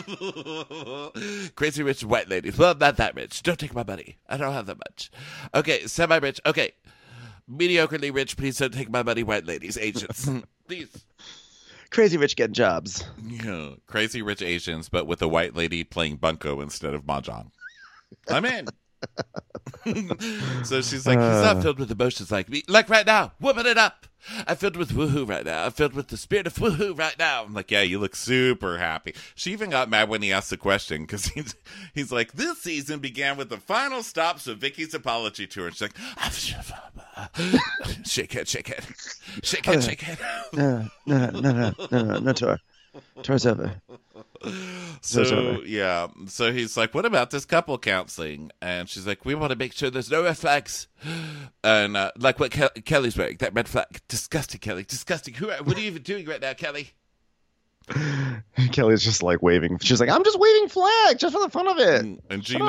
Crazy Rich White Ladies. Well, not that rich. Don't take my money. I don't have that much. Okay, semi-rich. Okay. Mediocrely rich. Please don't take my money, white ladies. Asians. Please. crazy rich getting jobs. Yeah, Crazy Rich Asians, but with a white lady playing bunko instead of mahjong. I'm in. So she's like, he's not filled with emotions like me. Like right now, whooping it up. I'm filled with woohoo right now. I'm filled with the spirit of woohoo right now. I'm like, yeah, you look super happy. She even got mad when he asked the question because he's, he's like, this season began with the final stops of Vicky's apology tour. And she's like, shake it, shake it, shake it, shake it. No, no, no, no, no, no, no, tour. Tour's over. So, yeah. So he's like, what about this couple counseling? And she's like, we want to make sure there's no red flags. And uh, like what Ke- Kelly's wearing, that red flag. Disgusting, Kelly. Disgusting. Who? What are you even doing right now, Kelly? Kelly's just like waving. She's like, I'm just waving flags just for the fun of it. And Shut Gina,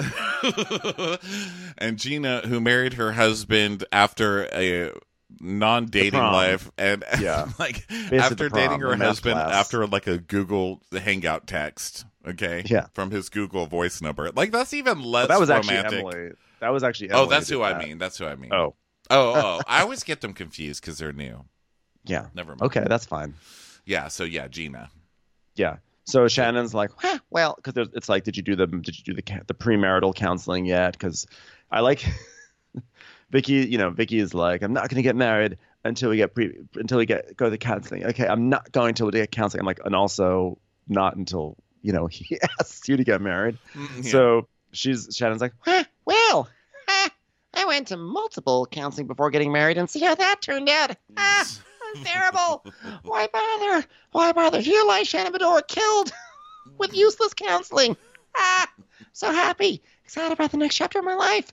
up. and Gina, who married her husband after a non-dating prom. life, and Yeah. like Basically after the prom, dating her the math husband class. after like a Google Hangout text, okay, Yeah. from his Google voice number. Like that's even less But that was actually romantic. Emily. That was actually Emily Oh, that's did who I that. mean. That's who I mean. Oh, oh, oh. I always get them confused because they're new. yeah. Never mind. Okay, that's fine. Yeah. So yeah, Gina. Yeah. So Shannon's like, huh, well, because it's like, did you do the did you do the ca- the premarital counseling yet? Because I like Vicky. You know, Vicky is like, I'm not going to get married until we get pre until we get go to the counseling. Okay, I'm not going to get counseling. I'm like, and also not until you know he asks you to get married. Mm, yeah. So she's Shannon's like, Huh, well, huh, I went to multiple counseling before getting married and see how that turned out. Ah, terrible. Why bother? Why bother? Eli Shannon Bedore killed with useless counseling. Ah, so happy. Excited about the next chapter of my life.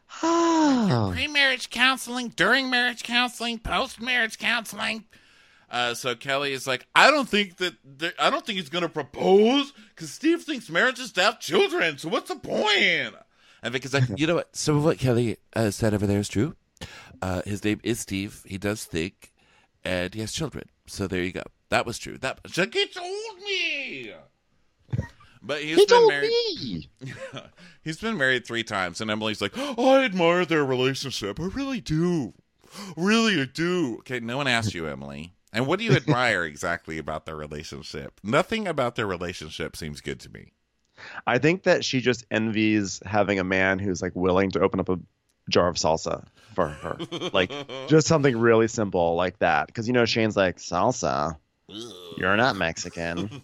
Oh. Pre-marriage counseling, during marriage counseling, post-marriage counseling. Uh, so Kelly is like, I don't think that there, I don't think he's gonna propose because Steve thinks marriage is to have children. So what's the point? And Vicky's like, you know what? Some of what Kelly uh, said over there is true. Uh, his name is Steve. He does think, and he has children. So there you go. That was true. That she's like, he told me. But he's he been told married. me. He's been married three times, and Emily's like, oh, I admire their relationship. I really do. Really, I do. Okay, no one asked you, Emily. And what do you admire exactly about their relationship? Nothing about their relationship seems good to me. I think that she just envies having a man who's like willing to open up a jar of salsa for her, like just something really simple like that. Because you know Shane's like, salsa, you're not Mexican.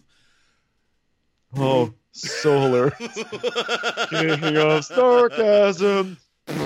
Oh, so hilarious! King of sarcasm.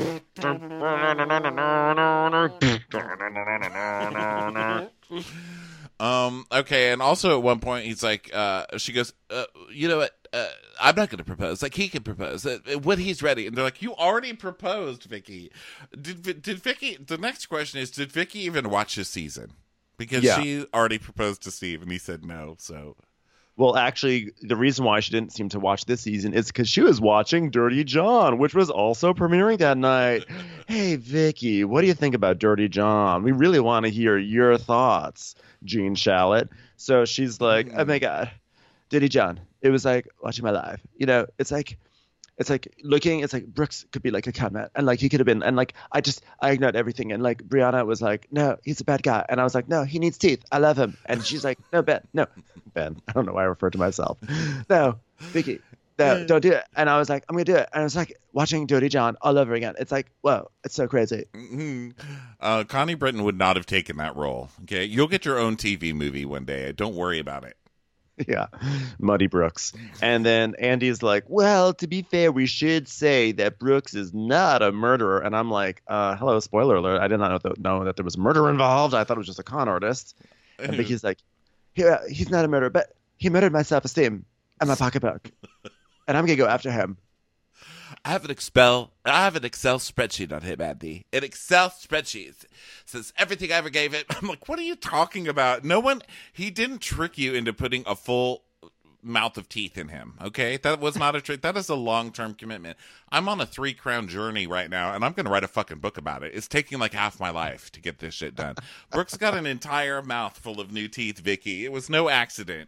Um, okay, and also at one point he's like, uh, she goes, uh, you know what, uh, I'm not going to propose. Like, he can propose uh, when he's ready. And they're like, you already proposed, Vicky. Did, did Vicky, the next question is, did Vicky even watch this season? Because Yeah. she already proposed to Steve, and he said no, so... Well, actually, the reason why she didn't seem to watch this season is because she was watching Dirty John, which was also premiering that night. Hey, Vicky, what do you think about Dirty John? We really want to hear your thoughts, Jean Shalit. So she's like, oh my God, Dirty John. It was like watching my life. You know, it's like, it's like looking, it's like Brooks could be like a conman, and like he could have been, and like I just, I ignored everything. And like Brianna was like, no, he's a bad guy. And I was like, no, he needs teeth. I love him. And she's like, no, Ben, no. Ben. I don't know why I referred to myself. No, Vicky, no, don't do it. And I was like, I'm gonna do it. And I was like watching Dirty John all over again. It's like, whoa, it's so crazy. Mm-hmm. Uh, Connie Britton would not have taken that role. Okay, you'll get your own T V movie one day. Don't worry about it. Yeah, Muddy Brooks. And then Andy's like, well, to be fair, we should say that Brooks is not a murderer. And I'm like, uh, hello, spoiler alert. I did not know that, know that there was murder involved. I thought it was just a con artist. And Vicky's like, yeah, he's not a murderer, but he murdered my self-esteem and my pocketbook. And I'm going to go after him. I have an Excel. I have an Excel spreadsheet on him, Andy. An Excel spreadsheet says everything I ever gave it. I'm like, what are you talking about? No one. He didn't trick you into putting a full mouth of teeth in him. Okay, that was not a trick. That is a long-term commitment. I'm on a three-crown journey right now, and I'm going to write a fucking book about it. It's taking like half my life to get this shit done. Brooks got an entire mouth full of new teeth, Vicky. It was no accident.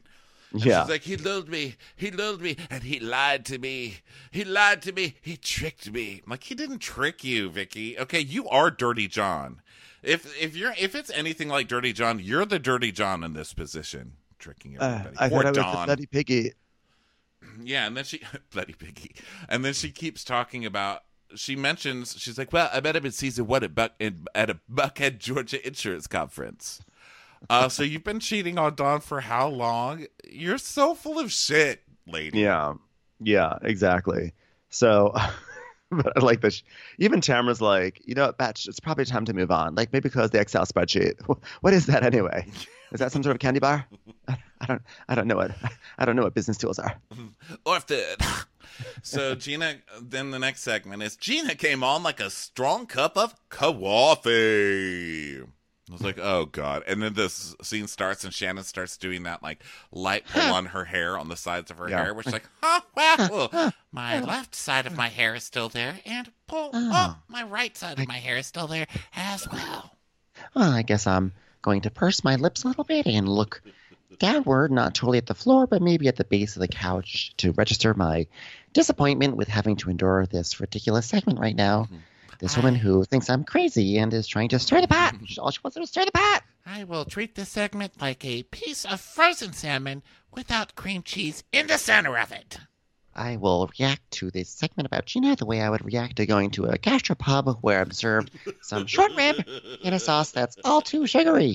And Yeah. she's like, he lulled me, he lulled me, and he lied to me. He lied to me, he tricked me. I'm like, he didn't trick you, Vicky. Okay, you are Dirty John. If if you're if it's anything like Dirty John, you're the Dirty John in this position, tricking Uh, everybody. I Poor thought I was the Dawn. bloody piggy. Yeah, and then she bloody piggy, and then she keeps talking about. She mentions she's like, well, I met him in season one at Buck in, at a Buckhead, Georgia insurance conference. Uh, so you've been cheating on Dawn for how long? You're so full of shit, lady. Yeah, yeah, exactly. So, but I like this. Even Tamara's like, you know, what, Batch, it's probably time to move on. Like maybe because the Excel spreadsheet. What is that anyway? Is that some sort of candy bar? I don't, I don't know what, I don't know what business tools are. Or third. So Gina, then the next segment is Gina came on like a strong cup of coffee. I was like, oh God. And then this scene starts and Shannon starts doing that like light pull on her hair on the sides of her Yeah. hair, which is like, oh, well, my left side of my hair is still there and pull, oh, my right side of my hair is still there as well. Well, I guess I'm going to purse my lips a little bit and look downward, not totally at the floor, but maybe at the base of the couch to register my disappointment with having to endure this ridiculous segment right now. This woman who thinks I'm crazy and is trying to stir the pot. All she wants to do is stir the pot. I will treat this segment like a piece of frozen salmon without cream cheese in the center of it. I will react to this segment about Gina the way I would react to going to a gastropub where I'm served some short rib in a sauce that's all too sugary.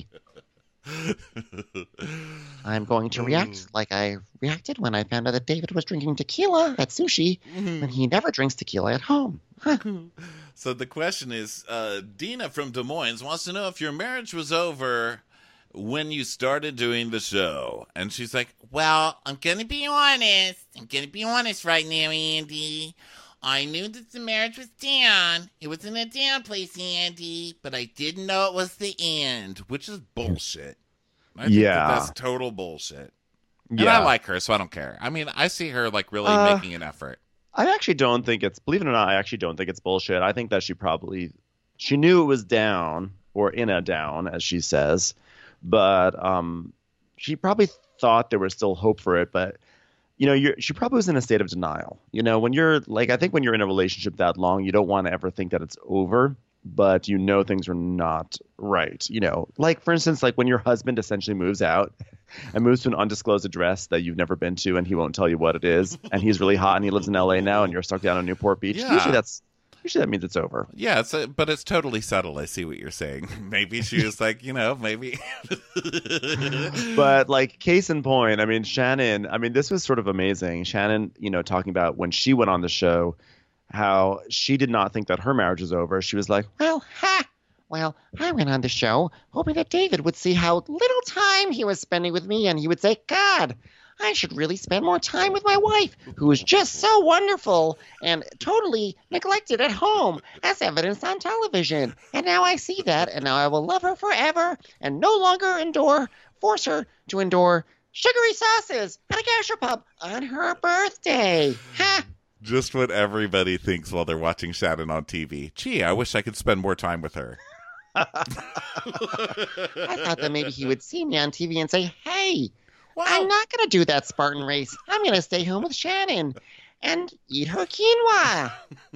I'm going to react like I reacted when I found out that David was drinking tequila at sushi when he never drinks tequila at home. So the question is, uh, Dina from Des Moines wants to know if your marriage was over when you started doing the show. And she's like, well, I'm going to be honest. I'm going to be honest right now, Andy. I knew that the marriage was down. It was in a down place, Andy. But I didn't know it was the end, which is bullshit. I think Yeah. that that's total bullshit. And Yeah. I like her, so I don't care. I mean, I see her like really Uh, making an effort. I actually don't think it's, believe it or not, I actually don't think it's bullshit. I think that she probably, she knew it was down or in a down, as she says, but um, she probably thought there was still hope for it. But, you know, you're, she probably was in a state of denial. You know, when you're like, I think when you're in a relationship that long, you don't want to ever think that it's over, but you know things are not right. You know, like, for instance, like when your husband essentially moves out and moves to an undisclosed address that you've never been to and he won't tell you what it is, and he's really hot and he lives in L A now and you're stuck down in Newport Beach. Yeah. Usually that's usually that means it's over. Yeah, it's a, but it's totally subtle. I see what you're saying. Maybe she was like, you know, maybe. But like case in point, I mean, Shannon, I mean, this was sort of amazing. Shannon, you know, talking about when she went on the show, how she did not think that her marriage was over. She was like, Well, ha! Well, I went on the show hoping that David would see how little time he was spending with me and he would say, God, I should really spend more time with my wife, who is just so wonderful and totally neglected at home, as evidenced on television. And now I see that, and now I will love her forever and no longer endure, force her to endure sugary sauces at a gastropub on her birthday. Ha! Just what everybody thinks while they're watching Shannon on T V. Gee, I wish I could spend more time with her. I thought that maybe he would see me on T V and say, hey, I'm not going to do that Spartan race. I'm going to stay home with Shannon and eat her quinoa.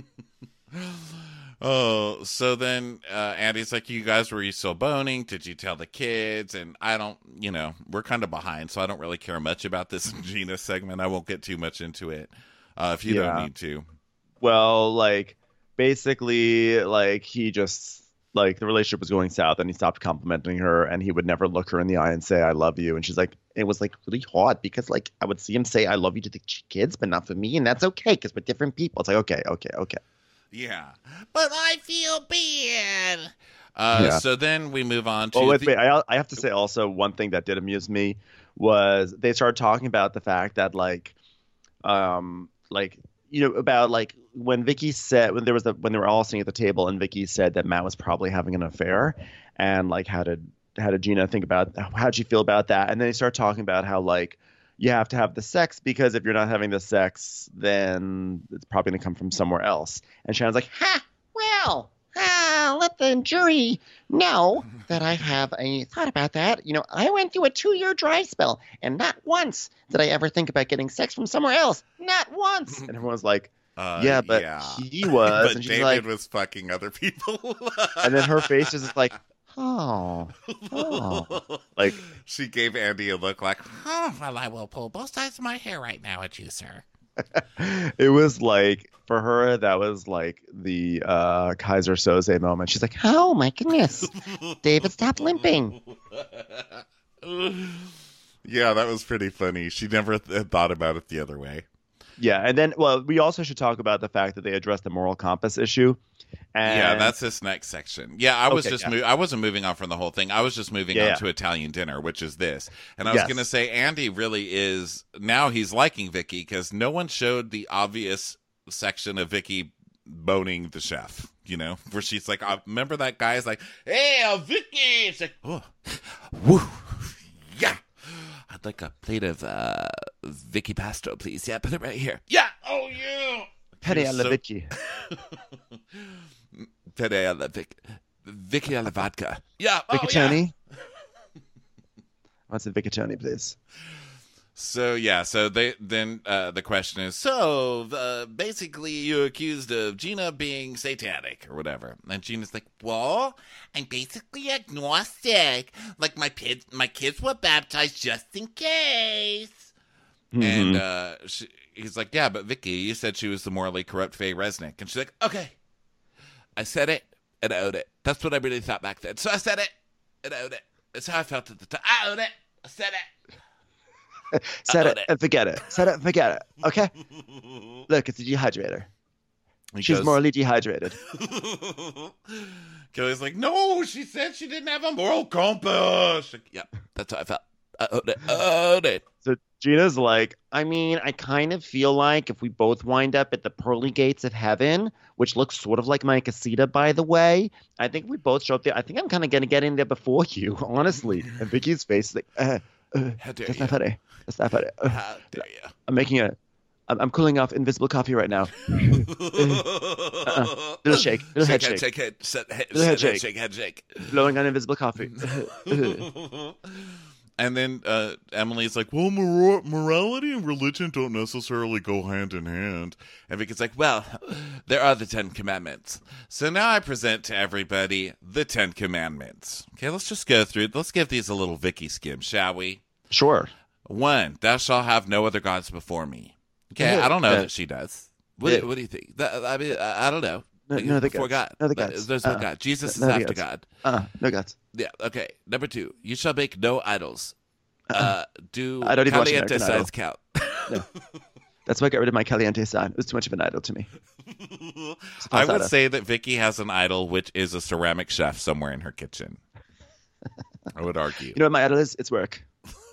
Oh, so then uh, Andy's like, you guys, were you still boning? Did you tell the kids? And I don't, you know, we're kind of behind, so I don't really care much about this Gina segment. I won't get too much into it uh, if you Yeah. don't need to. well, like basically, like he just like the relationship was going south and he stopped complimenting her and he would never look her in the eye and say, I love you. And she's like, it was like really hard because like I would see him say, I love you to the ch- kids, but not for me. And that's okay because we're different people. It's like, okay, okay, okay. Yeah. But I feel bad. Uh, Yeah. So then we move on to. Oh, wait, the- wait. I, I have to say also one thing that did amuse me was they started talking about the fact that like, um, like, you know, about like when Vicky said when there was the when they were all sitting at the table and Vicky said that Matt was probably having an affair, and like how did how did Gina think about how'd she feel about that? And then they start talking about how like you have to have the sex because if you're not having the sex, then it's probably gonna come from somewhere else. And Shannon's like, Ha! Well, ah, let let the jury know that I have a thought about that. You know, I went through a two-year dry spell, and not once did I ever think about getting sex from somewhere else. Not once. And everyone's like, Uh, yeah, but yeah. he was. But and she's David like, was fucking other people. and then her face is just like, oh, oh. Like, she gave Andy a look like, oh, well, I will pull both sides of my hair right now at you, sir. it was like, for her, that was like the uh, Kaiser Soze moment. She's like, Oh, my goodness. David, stop limping. Yeah, that was pretty funny. She never th- had thought about it the other way. yeah. And then, well, we also should talk about the fact that they addressed the moral compass issue. And Yeah, that's this next section. Yeah, I was Okay, just yeah. mo- I wasn't moving on from the whole thing. I was just moving Yeah, on yeah. to Italian dinner, which is this. And I was Yes. going to say Andy really is now he's liking Vicky because no one showed the obvious section of Vicky boning the chef. You know, where she's like, I remember that guy's like, "Hey, uh, Vicky!" It's like, "Oh, woo, yeah." I'd like a plate of uh, Vicky pasto, please. Yeah, put it right here. Yeah. Oh, yeah. Petty She was alla so- Vicky. Pede alla Vic- Vicky alla vodka. Yeah. Oh, yeah. Vicatoni? What's a Vicatoni, please? So yeah, so they then uh, the question is, so uh, basically you're accused of Gina being satanic or whatever, and Gina's like, well, I'm basically agnostic. Like my kids, my kids were baptized just in case. Mm-hmm. And uh, she, he's like, yeah, but Vicky, you said she was the morally corrupt Faye Resnick, and she's like, okay, I said it and I owned it. That's what I really thought back then. So I said it and I owned it. That's how I felt at the time. I owned it. I said it. Set I it own it. and forget it. Set it and forget it. Okay? Look, it's a dehydrator. He She's goes- morally dehydrated. Kelly's like, no, she said she didn't have a moral compass. Like, yeah, that's how I felt. I owned it. I owned it. So Gina's like, I mean, I kind of feel like if we both wind up at the pearly gates of heaven, which looks sort of like my casita, by the way, I think we both show up there. I think I'm kind of going to get in there before you, honestly. And Vicky's face is like, uh, uh, How dare that's you? not funny. That's not funny. Uh, How dare you? I'm making a, I'm, I'm cooling off invisible coffee right now. Uh-uh. Little shake, little head shake, shake, head, set, head, Little head set, head shake. shake, head shake. blowing on invisible coffee. And then uh, Emily's like, well, mor- morality and religion don't necessarily go hand in hand. And Vicky's like, well, there are the Ten Commandments. So now I present to everybody the Ten Commandments. Okay, let's just go through. Let's give these a little Vicky skim, shall we? Sure. One, thou shalt have no other gods before me. Okay, Yeah. I don't know Yeah. that she does. What, Yeah. what do you think? That, I mean, I, I don't know. No, no other Before gods. God. No other But gods. There's no Uh-uh. God. Jesus No is other after gods. God. Uh, no guts. Yeah, okay. Number two, you shall make no idols. Uh, do I don't even watch caliente American Idol. size count. That's why I got rid of my Caliente sign. It was too much of an idol to me. I would Posada. say that Vicky has an idol, which is a ceramic chef somewhere in her kitchen. I would argue. You know what my idol is? It's work.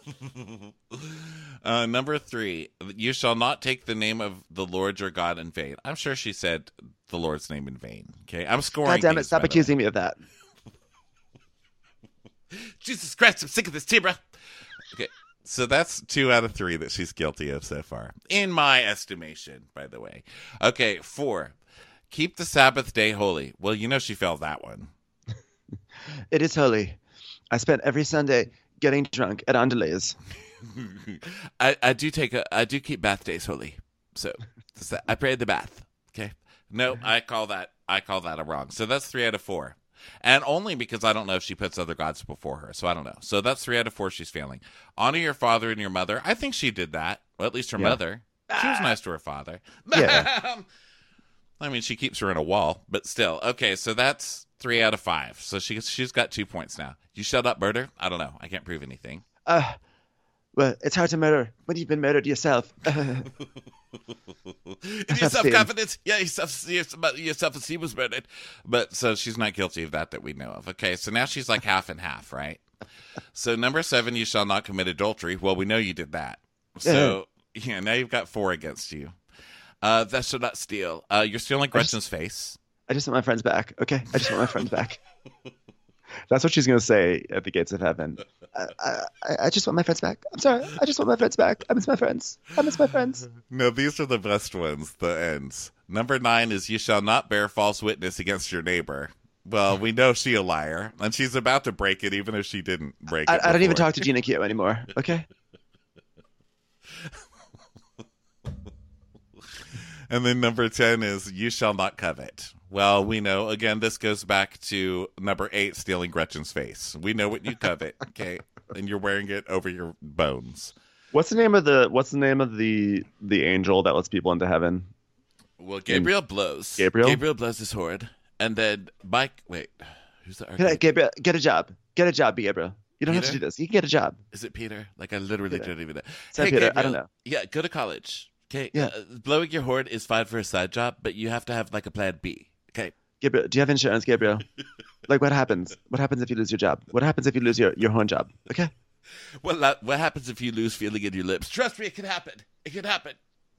Uh, number three, you shall not take the name of the Lord your God in vain. I'm sure she said the Lord's name in vain. Okay, I'm scoring. God damn it! these, Stop by the way. accusing me of that. Jesus Christ, I'm sick of this, Tibra. Okay, so that's two out of three that she's guilty of so far, in my estimation, by the way. Okay, four, keep the Sabbath day holy. Well, you know she failed that one. It is holy. I spent every Sunday getting drunk at Andale's. I, I do take a, I do keep bath days holy. So I pray in the bath. Okay. No, I call that, I call that a wrong. So that's three out of four. And only because I don't know if she puts other gods before her. So I don't know. So that's three out of four she's failing. Honor your father and your mother. I think she did that. Well, at least her Yeah. mother. She was nice to her father. Yeah. I mean, she keeps her in a wall, but still. Okay, so that's three out of five. So she, she's got two points now. You shut up, murder? I don't know. I can't prove anything. Uh, well, it's hard to murder when you've been murdered yourself. Your self-confidence, yeah, your self, your, your self-esteem was murdered. But so she's not guilty of that that we know of. Okay, so now she's like half and half, right? So number seven, you shall not commit adultery. Well, we know you did that. So yeah, now you've got four against you. Uh, thou shalt not steal. Uh, you're stealing Gretchen's face. I just want my friends back. Okay, I just want my friends back. That's what she's gonna say at the gates of heaven. I, I, I just want my friends back. I'm sorry. I just want my friends back. I miss my friends. I miss my friends. No, these are the best ones, the ends. Number nine is you shall not bear false witness against your neighbor. Well, we know she a liar, and she's about to break it, even if she didn't break I, it. I don't even before. talk to Gina Keo anymore. Okay. And then number ten is You Shall Not Covet. Well, we know, again, this goes back to number eight, stealing Gretchen's face. We know what you covet, okay? And you're wearing it over your bones. What's the name of the What's the name of the the angel that lets people into heaven? Well, Gabriel blows. Gabriel? Gabriel blows his horde. And then Mike, wait, who's the Get a, archangel? Gabriel, get a job. Get a job, Gabriel. You don't have to Peter? do this. You can get a job. Is it Peter? Like, I literally Peter. don't even know. Say Peter, I don't Gabriel, know. Yeah, go to college. Okay, Yeah. uh, blowing your horde is fine for a side job, but you have to have, like, a plan B. Okay? Gabriel, do you have insurance, Gabriel? Like, what happens? What happens if you lose your job? What happens if you lose your, your horn job? Okay? What, la- what happens if you lose feeling in your lips? Trust me, it can happen. It can happen.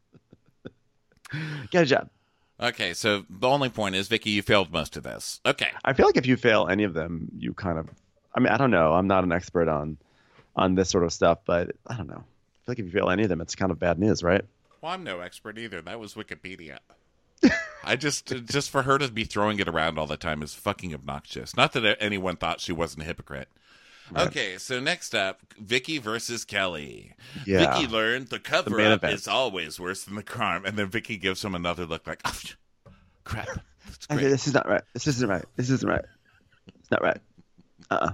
Get a job. Okay, so the only point is, Vicky, you failed most of this. Okay. I feel like if you fail any of them, you kind of. I mean, I don't know. I'm not an expert on on this sort of stuff, but I don't know. I feel like if you fail any of them, it's kind of bad news, right? Well, I'm no expert either. That was Wikipedia. I just, just for her to be throwing it around all the time is fucking obnoxious. Not that anyone thought she wasn't a hypocrite. Right. Okay, so next up, Vicky versus Kelly. Yeah. Vicky learned the cover main up event. is always worse than the crime, and then Vicky gives him another look like, oh, crap. That's Okay, great. this is not right. This isn't right. This isn't right. It's not right. Uh-uh.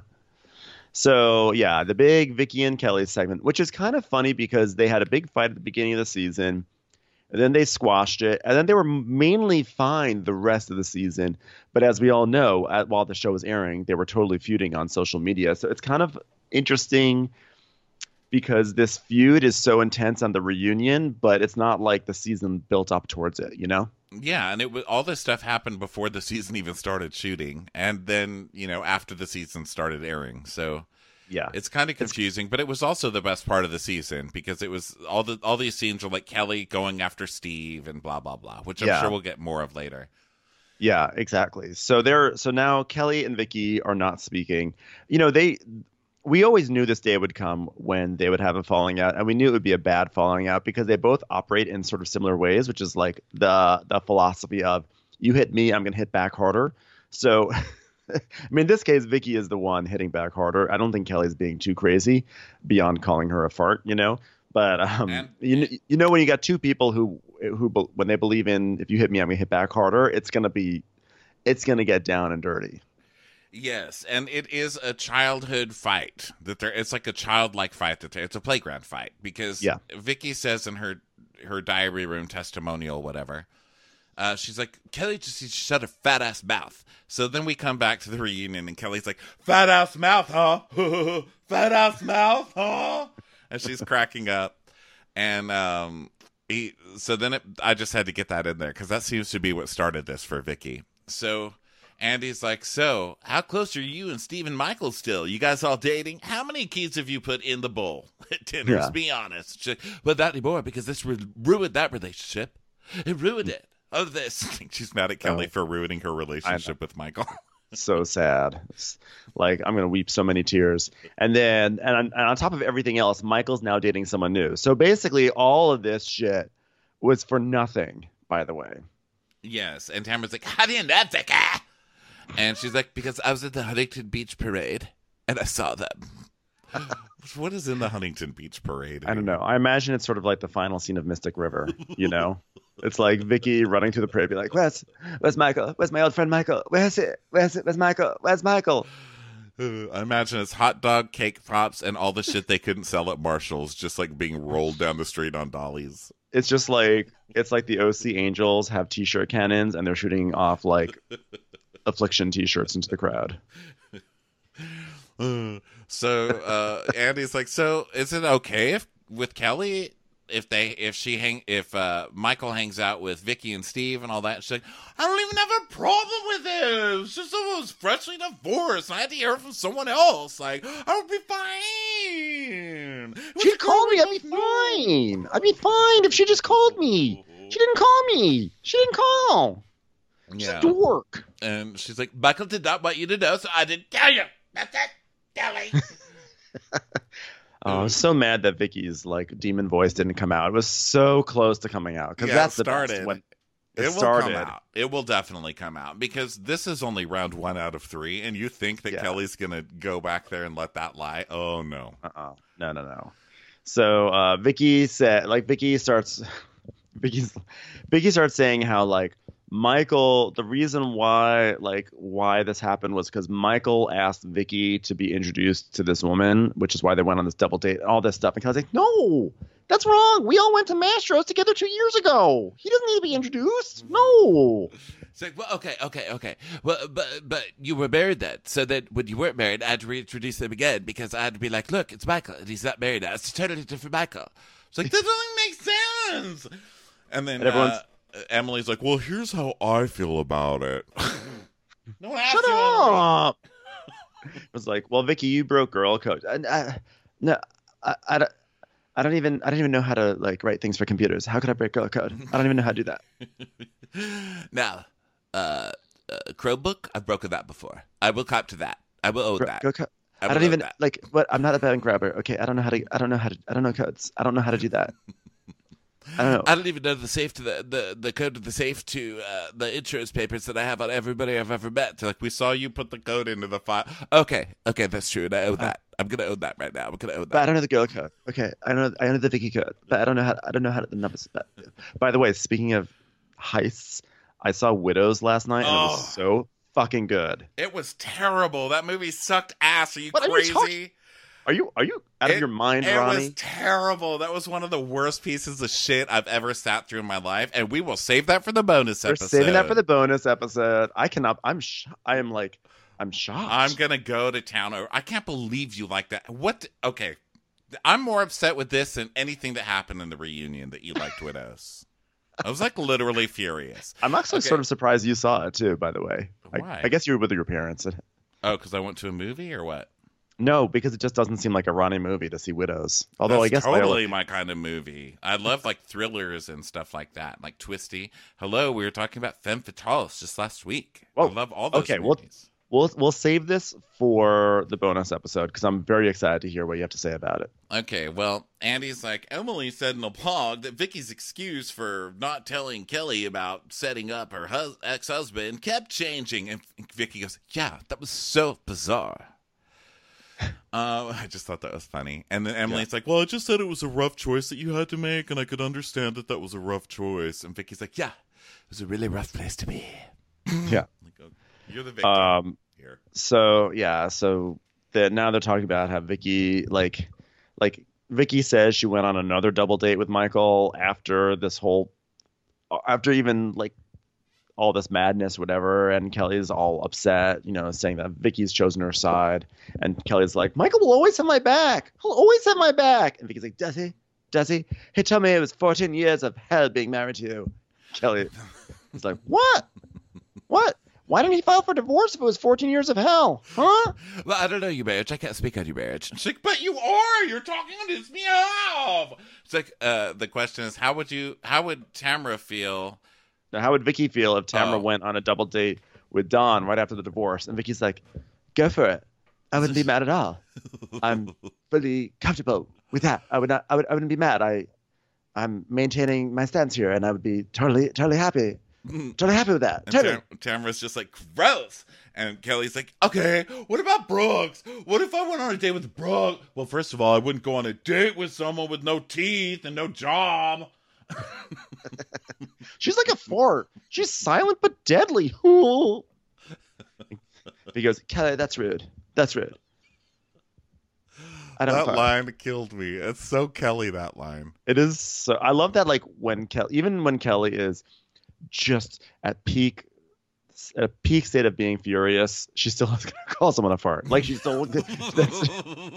So, yeah, the big Vicky and Kelly segment, which is kind of funny because they had a big fight at the beginning of the season, and then they squashed it, and then they were mainly fine the rest of the season. But as we all know, at, while the show was airing, they were totally feuding on social media. So it's kind of interesting because this feud is so intense on the reunion, but it's not like the season built up towards it, you know? Yeah, and it was, all this stuff happened before the season even started shooting, and then, you know, after the season started airing. So Yeah. it's kind of confusing, but it was also the best part of the season because it was all the all these scenes were like Kelly going after Steve and blah blah blah, which I'm Yeah. sure we'll get more of later. Yeah, exactly. So they're so now Kelly and Vicky are not speaking. You know, they we always knew this day would come when they would have a falling out, and we knew it would be a bad falling out because they both operate in sort of similar ways, which is like the the philosophy of you hit me, I'm gonna hit back harder. So I mean, in this case, Vicky is the one hitting back harder. I don't think Kelly's being too crazy beyond calling her a fart, you know. But um, And- you you know when you got two people who who be- when they believe in if you hit me, I'm gonna hit back harder. It's gonna be it's gonna get down and dirty. Yes, and it is a childhood fight that there. It's like a childlike fight that there, it's a playground fight because Yeah. Vicky says in her her diary room testimonial, whatever. Uh, she's like, Kelly just needs to shut her fat ass mouth. So then we come back to the reunion, and Kelly's like, fat ass mouth, huh? Fat ass mouth, huh? And she's cracking up. And um, he, so then it, I just had to get that in there because that seems to be what started this for Vicky. So Andy's like, so how close are you and Steve and Michael still? You guys all dating? How many kids have you put in the bowl at dinners? Yeah. Be honest. She's like, but not anymore because this ru- ruined that relationship. It ruined it. Oh, this. She's mad at Kelly Oh. for ruining her relationship with Michael. So sad. It's like I'm gonna weep so many tears. And then and on, and on top of everything else, Michael's now dating someone new. So basically, all of this shit was for nothing. By the way. Yes, and Tamara's like, how do you know, Vicky? And she's like, because I was at the Huntington Beach Parade, and I saw them. What is in the Huntington Beach Parade? I don't know. I imagine it's sort of like the final scene of Mystic River, you know? It's like Vicky running through the parade, be like, Where's where's Michael? Where's my old friend Michael? Where's it? Where's it? Where's Michael? Where's Michael? Uh, I imagine it's hot dog, cake pops, and all the shit they couldn't sell at Marshall's just like being rolled down the street on dollies. It's just like it's like the O C Angels have t-shirt cannons and they're shooting off like Affliction t-shirts into the crowd. Uh, so uh, Andy's like, so is it okay if with Kelly if they if she hang if uh, Michael hangs out with Vicky and Steve and all that? She's like, I don't even have a problem with it. It's just someone was freshly divorced. And I had to hear it from someone else. Like, I would be fine. It was She a girl called me. we I'd be both knew. fine. I'd be fine if she just called me. She didn't call me. She didn't call. She's Yeah. a dork. And she's like, Michael did not want you to know, so I didn't tell you. That's it, Kelly. Oh, I was so mad that Vicky's like demon voice didn't come out. It was so close to coming out because Yeah, that's it the best started. when It, It will started. come out. It will definitely come out because this is only round one out of three, and you think that Yeah. Kelly's gonna go back there and let that lie? Oh no! Uh-uh. No, no, no. So uh, Vicky said, like Vicky starts, Vicky's, Vicky starts saying how like Michael, the reason why like why this happened was because Michael asked Vicky to be introduced to this woman, which is why they went on this double date, all this stuff. And Kelly's like, no, that's wrong. We all went to Mastro's together two years ago. He doesn't need to be introduced. No. It's like, well, okay, okay, okay. Well, but but you were married then, so that when you weren't married, I had to reintroduce him again because I had to be like, look, it's Michael, and he's not married now. It's a totally different Michael. It's like that doesn't make sense. And then And everyone's- uh, Emily's like, "Well, here's how I feel about it." No one asked Shut you, Emily. up. It was like, well, Vicky, you broke girl code. And I, no, I, I, don't- I don't even, I don't even know how to like write things for computers. How could I break girl code? I don't even know how to do that. Now, uh, uh, Chromebook, I've broken that before. I will cop to that. I will own Girl, that. girl code. I, I, will don't own even that. like what. I'm not a bank grabber. Okay, I don't know how to. I don't know how to. I don't know codes. I don't know how to do that. I don't know. I don't even know the safe to the, the, the code to the safe to uh, the insurance papers that I have on everybody I've ever met. Like we saw you put the code into the file. Okay, okay, that's true, and I own that. I'm gonna own that right now. I'm gonna own But I that. don't know the girl code. Okay, I know. I know the Vicky code, but I don't know how. I don't know how to, the numbers. But, by the way, speaking of heists, I saw Widows last night, and it Oh. was so fucking good. It was terrible. That movie sucked ass. Are you What are you crazy? talking- Are you are you out of It- your mind, It Ronnie? was terrible. That was one of the worst pieces of shit I've ever sat through in my life, and we will save that for the bonus We're episode. saving that for the bonus episode. I cannot. I'm. Sh- I am like. I'm shocked. I'm gonna go to town. Over. I can't believe you like that. What? Okay, I'm more upset with this than anything that happened in the reunion that you liked Widows. I was like literally furious. I'm actually Okay. sort of surprised you saw it too. By the way, I- Why? I, guess you were with your parents. Oh, because I went to a movie or what? No, because it just doesn't seem like a Ronnie movie to see Widows. Although That's I guess totally Viola- my kind of movie. I love like thrillers and stuff like that, like Twisty. Hello, we were talking about Femme Fatales just last week. Whoa. I love all those Okay, well- movies. we'll we'll save this for the bonus episode because I'm very excited to hear what you have to say about it. Okay, well, Andy's like, Emily said in a blog that Vicky's excuse for not telling Kelly about setting up her hus- ex-husband kept changing. And Vicky goes, yeah, that was so bizarre. Uh, I just thought that was funny. And then Emily's like, well, I just said it was a rough choice that you had to make, and I could understand that that was a rough choice. And Vicky's like, yeah, It was a really rough place to be. Yeah. like, oh, you're the victim Um. here. So yeah. So that now they're talking about how Vicky like like Vicky says she went on another double date with Michael after this whole after even like all this madness, whatever, and Kelly's all upset, you know, saying that Vicky's chosen her side, and Kelly's like, Michael will always have my back. He'll always have my back. And Vicky's like, does he? Does he? He told me it was fourteen years of hell being married to you. Kelly is like, what? What? Why didn't he file for divorce if it was fourteen years of hell? Huh? Well, I don't know your marriage. I can't speak on your marriage. She's like, but you are. You're talking to me off. It's like, uh, the question is, how would you, how would Tamara feel? Now, how would Vicky feel if Tamara Oh. went on a double date with Don right after the divorce? And Vicky's like, go for it. I wouldn't be mad at all. I'm fully comfortable with that. I would not. I would. I wouldn't be mad. I, I'm maintaining my stance here, and I would be totally, totally happy. Totally happy with that. And Totally. Tam- Tamara's just like, gross. And Kelly's like, okay, what about Brooks? What if I went on a date with Brooks? Well, first of all, I wouldn't go on a date with someone with no teeth and no job. She's like a fart. She's silent but deadly. He goes, Kelly, that's rude. That's rude. I don't That fart. line killed me. It's so Kelly, that line. It is so. I love that. Like when Kelly, even when Kelly is just at peak, at a peak state of being furious, she still has to call someone a fart. Like she still, that's,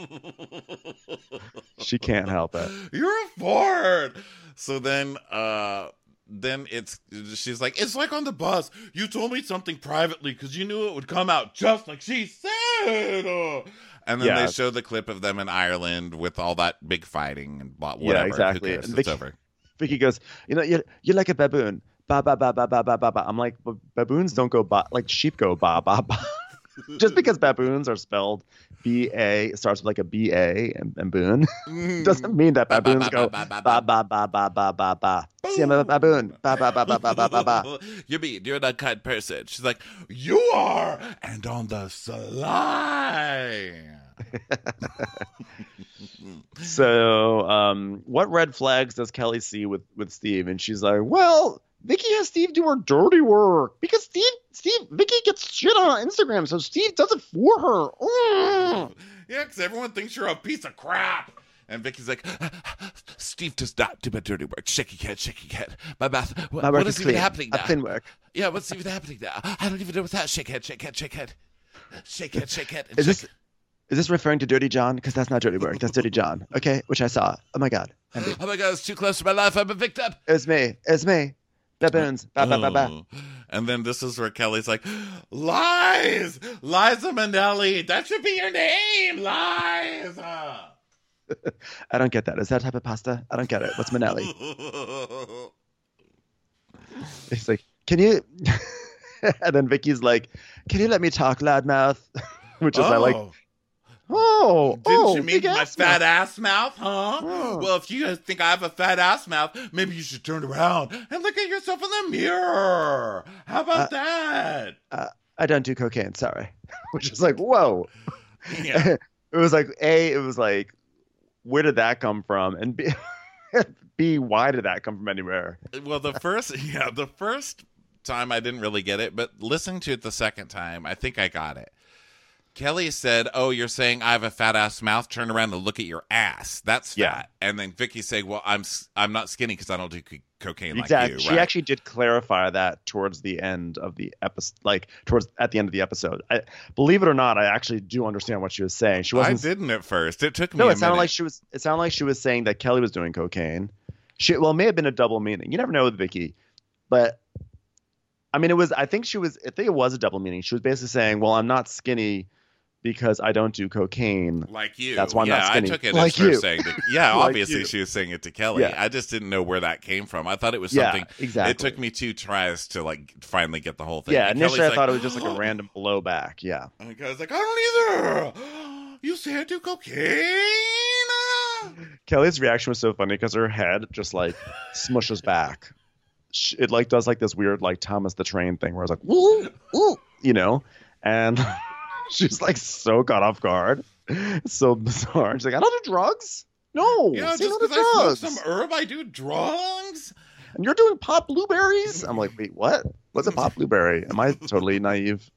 she can't help it. You're a fart. So then, uh, then it's she's like, it's like on the bus. You told me something privately because you knew it would come out just like she said. Uh. And then Yeah. they show the clip of them in Ireland with all that big fighting and blah, Yeah, whatever. Who exactly. cares? And It's Vicky- over. Vicky goes, you know, you're, you're like a baboon. Ba ba ba ba ba ba ba ba. I'm like, "But baboons don't go ba like sheep go ba ba ba. Just because baboons are spelled B A, it starts with like a B A and, and boon, doesn't mean that baboons go ba ba ba ba ba ba ba ba. See, I'm a baboon. Ba ba ba ba ba ba ba ba. You're mean. You're an unkind person. She's like, you are, and on the sly. So, um, what red flags does Kelly see with, with Steve? And she's like, well, Vicky has Steve do her dirty work because Steve, Steve, Vicky gets shit on Instagram, so Steve does it for her. Mm. Yeah, because everyone thinks you're a piece of crap. And Vicky's like, Steve does not do my dirty work. Shaky cat, shaky cat. My mouth. What, My work what is is even clean. happening now? A thin work. Yeah, what's even happening now? I don't even know what's that. Shake head, shake head, shake head. Shake head, shake head. Is this is this referring to Dirty John? Because that's not dirty work. That's Dirty John. Okay, which I saw. Oh my god. Envy. Oh my god, it's too close to my life. I'm a victim. It's me. It's me. Baboons. Ba ba ba ba. Oh. And then this is where Kelly's like, lies, Liza Minnelli. That should be your name, Liza. I don't get that. Is that a type of pasta? I don't get it. What's Manelli? He's like, can you? And then Vicky's like, can you let me talk, loudmouth? Which is oh. I like. Oh, Didn't oh, you mean big my ass fat mouth. ass mouth, huh? Oh. Well, if you guys think I have a fat ass mouth, maybe you should turn around and look at yourself in the mirror. How about Uh, that? Uh, I don't do cocaine. Sorry. Which is like, whoa. Yeah. It was like, A, it was like, where did that come from? And B, B, why did that come from anywhere? Well, the first, yeah, the first time I didn't really get it, but listening to it the second time, I think I got it. Kelly said, oh, you're saying I have a fat ass mouth? Turn around and look at your ass. That's fat. Yeah. And then Vicky saying, well, I'm I'm not skinny because I don't do co- cocaine Exactly. like you. She right? actually did clarify that towards the end of the episode, like towards at the end of the episode. I, believe it or not, I actually do understand what she was saying. She I wasn't. didn't at first. It took me No, a it sounded minute. like she was. It sounded like she was saying that Kelly was doing cocaine. She well, it may have been a double meaning. You never know with Vicky, but I mean, it was. I think she was. I think it was a double meaning. She was basically saying, "Well, I'm not skinny because I don't do cocaine." Like you. That's why I'm yeah, not skinny. I took it Like as her you. saying that, yeah, Like obviously you. she was saying it to Kelly. Yeah. I just didn't know where that came from. I thought it was Yeah, something. exactly. It took me two tries to like finally get the whole thing. Yeah, And initially Kelly's I thought like, it was just like a random blowback. Yeah. And the guy's like, I don't either. You say I do cocaine? Kelly's reaction was so funny because her head just like smushes back. Sh- It like does like this weird like Thomas the Train thing where it's like woo woo, you know, and she's like so caught off guard. It's so bizarre. She's like, I don't do drugs. No, Yeah, say just no to because I smoke drugs. some herb, I do drugs. And you're doing pop blueberries. I'm like, wait, what? What's a pop blueberry? Am I totally naive?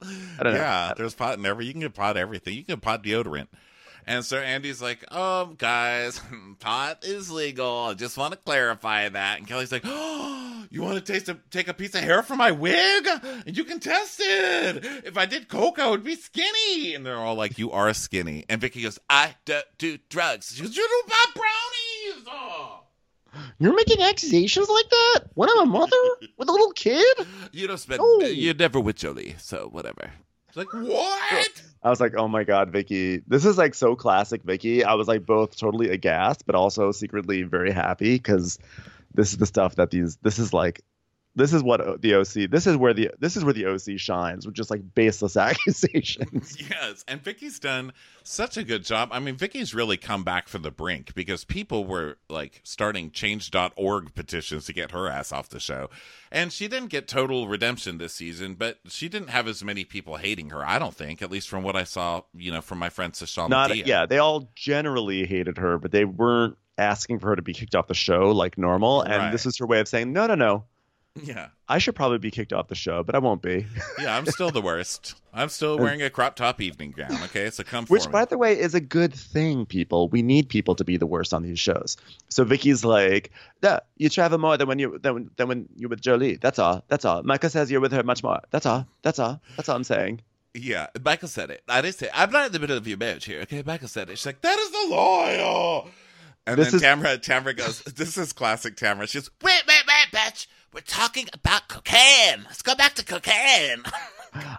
I don't know. Yeah, there's pot in every. You can get pot everything. You can get pot deodorant. And so Andy's like, um, guys, pot is legal. I just want to clarify that. And Kelly's like, oh, you want to taste a, take a piece of hair from my wig? And you can test it. If I did coke, I would be skinny. And they're all like, you are skinny. And Vicky goes, I don't do drugs. She goes, you do pop brownies. Oh. You're making accusations like that when I'm a mother with a little kid? You don't spend, No. you're never with Jolie, so whatever. It's like, what? I was like, oh my God, Vicky. This is like so classic Vicky. I was like both totally aghast, but also secretly very happy because this is the stuff that these, this is like, this is what the O C, this is where the, this is where the O C shines with just like baseless accusations. Yes, and Vicky's done such a good job. I mean, Vicky's really come back from the brink because people were like starting change dot org petitions to get her ass off the show. And she didn't get total redemption this season, but she didn't have as many people hating her, I don't think, at least from what I saw, you know, from my friend Sashal Not, Medea. yeah, they all generally hated her, but they weren't asking for her to be kicked off the show like normal. And Right. this is her way of saying, no, no, no. Yeah. I should probably be kicked off the show, but I won't be. Yeah, I'm still the worst. I'm still wearing a crop top evening gown, okay? So come Which, for me. by the way, is a good thing, people. We need people to be the worst on these shows. So Vicky's like, yeah, you travel more than when you than, when- than when you're with Jolie. That's all. That's all. Michael says you're with her much more. That's all. That's all. That's all I'm saying. Yeah, Michael said it. I didn't say I'm not in the middle of your marriage here, okay? Michael said it. She's like, that is the lawyer. And This then is- Tamara, Tamara goes, this is classic Tamara. She's, wait, wait, wait, bitch. We're talking about cocaine. Let's go back to cocaine.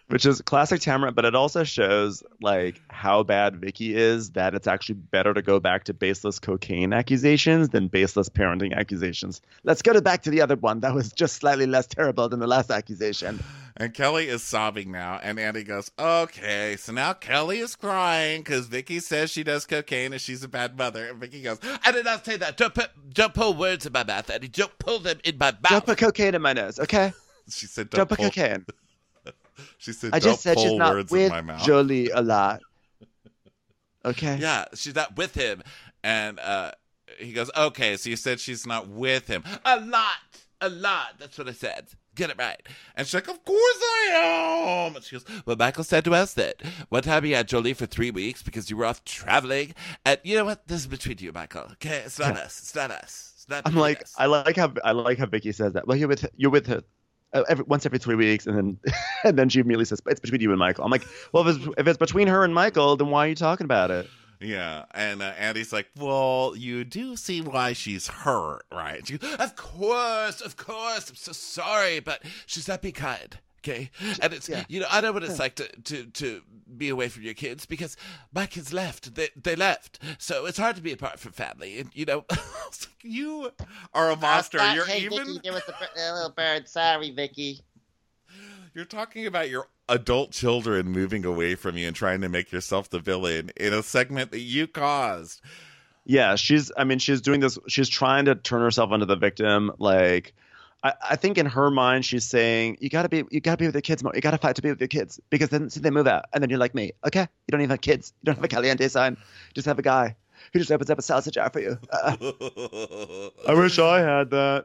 Which is classic Tamara, but it also shows like how bad Vicky is, that it's actually better to go back to baseless cocaine accusations than baseless parenting accusations. Let's go to back to the other one that was just slightly less terrible than the last accusation. And Kelly is sobbing now, and Andy goes, okay, so now Kelly is crying because Vicky says she does cocaine and she's a bad mother. And Vicky goes, I did not say that. Don't put, don't pull words in my mouth, Andy. Don't pull them in my mouth. Don't put cocaine in my nose, okay? she said, Don't, don't, put pull. cocaine. She said, I don't just said pull she's not words with in my mouth. Jolie a lot. Okay? Yeah, she's not with him. And uh, he goes, okay, so you said she's not with him. A lot. A lot. That's what I said. Get it right. And she's like, of course I am. And she goes, well, Michael said to us that one time he had Jolie for three weeks because you were off traveling. And you know what? This is between you, Michael. Okay? It's not us. It's not us. It's not I'm between like, us. I like how I like how Vicky says that. Well, you're with you're with her uh, every, once every three weeks, and then and then she immediately says, it's between you and Michael. I'm like, well, if it's, if it's between her and Michael, then why are you talking about it? Yeah, and uh, Andy's like, well, you do see why she's hurt, right? She goes, Of course, of course. I'm so sorry, but she's not being kind. Okay, and it's Yeah. you know I know what it's like to, to, to be away from your kids because my kids left. They they left, so it's hard to be apart from family. And you know, it's like, you are a monster. Stop. You're hey, even. Vicky, there was a, bir- a little bird. Sorry, Vicky. You're talking about your adult children moving away from you and trying to make yourself the villain in a segment that you caused. Yeah, she's. I mean, she's doing this. She's trying to turn herself into the victim. Like, I, I think in her mind, she's saying, "You gotta be, you gotta be with the kids more. You gotta fight to be with your kids because then so they move out, and then you're like me. Okay, you don't even have kids. You don't have a caliente sign. You just have a guy who just opens up a salsa jar for you. Uh, I wish I had that."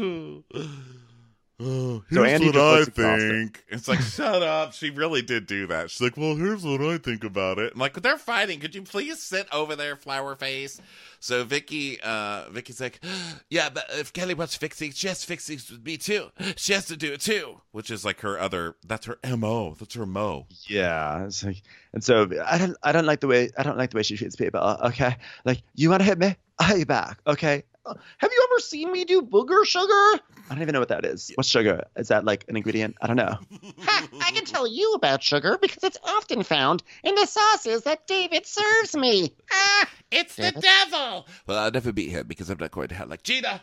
Oh, So here's Andy what just I looks exhausted. think. It's like, shut up. She really did do that. She's like, well, here's what I think about it. I'm like, they're fighting. Could you please sit over there, flower face? So Vicky, uh, Vicky's like, yeah, but if Kelly wants fixing, she has to fix things with me too. She has to do it too. which is like her other, that's her M O. That's her mo. Yeah, it's like, and so I don't, I don't like the way, I don't like the way she treats people. Okay, like you want to hit me, I'll hit you back. Okay. Have you ever seen me do booger sugar? I don't even know what that is. What's sugar? Is that like an ingredient? I don't know. Ha, I can tell you about sugar because it's often found in the sauces that David serves me. Ah, It's the David? devil. Well, I'll never beat him because I'm not going to hell like Gina.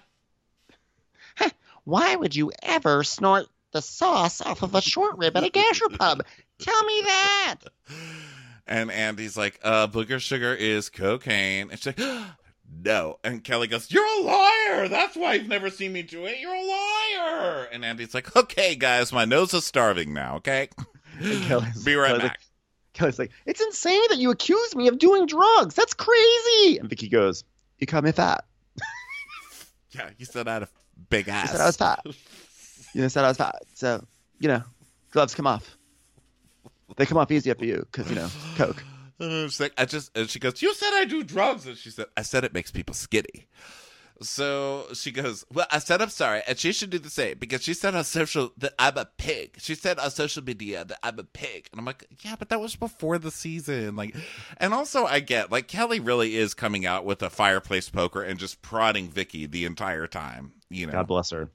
Why would you ever snort the sauce off of a short rib at a gastropub? Tell me that. And Andy's like, uh, booger sugar is cocaine. And she's like, no. And Kelly goes, you're a liar. That's why you've never seen me do it. You're a liar. And Andy's like, okay, guys, my nose is starving now, okay? And Kelly's- Be right Kelly's back. Like, Kelly's like, it's insane that you accuse me of doing drugs. That's crazy. And Vicky goes, you called me fat. Yeah, you said I had a big ass. You said I was fat. You said I was fat. So, you know, gloves come off. They come off easier for you because, you know, Coke. Uh, she's like, I just, and she goes, you said I do drugs. And she said, I said it makes people skinny. So she goes, well, I said I'm sorry, and she should do the same because she said on social that I'm a pig. She said on social media that I'm a pig, and I'm like, yeah, but that was before the season, like, and also I get like Kelly really is coming out with a fireplace poker and just prodding Vicky the entire time, you know. God bless her.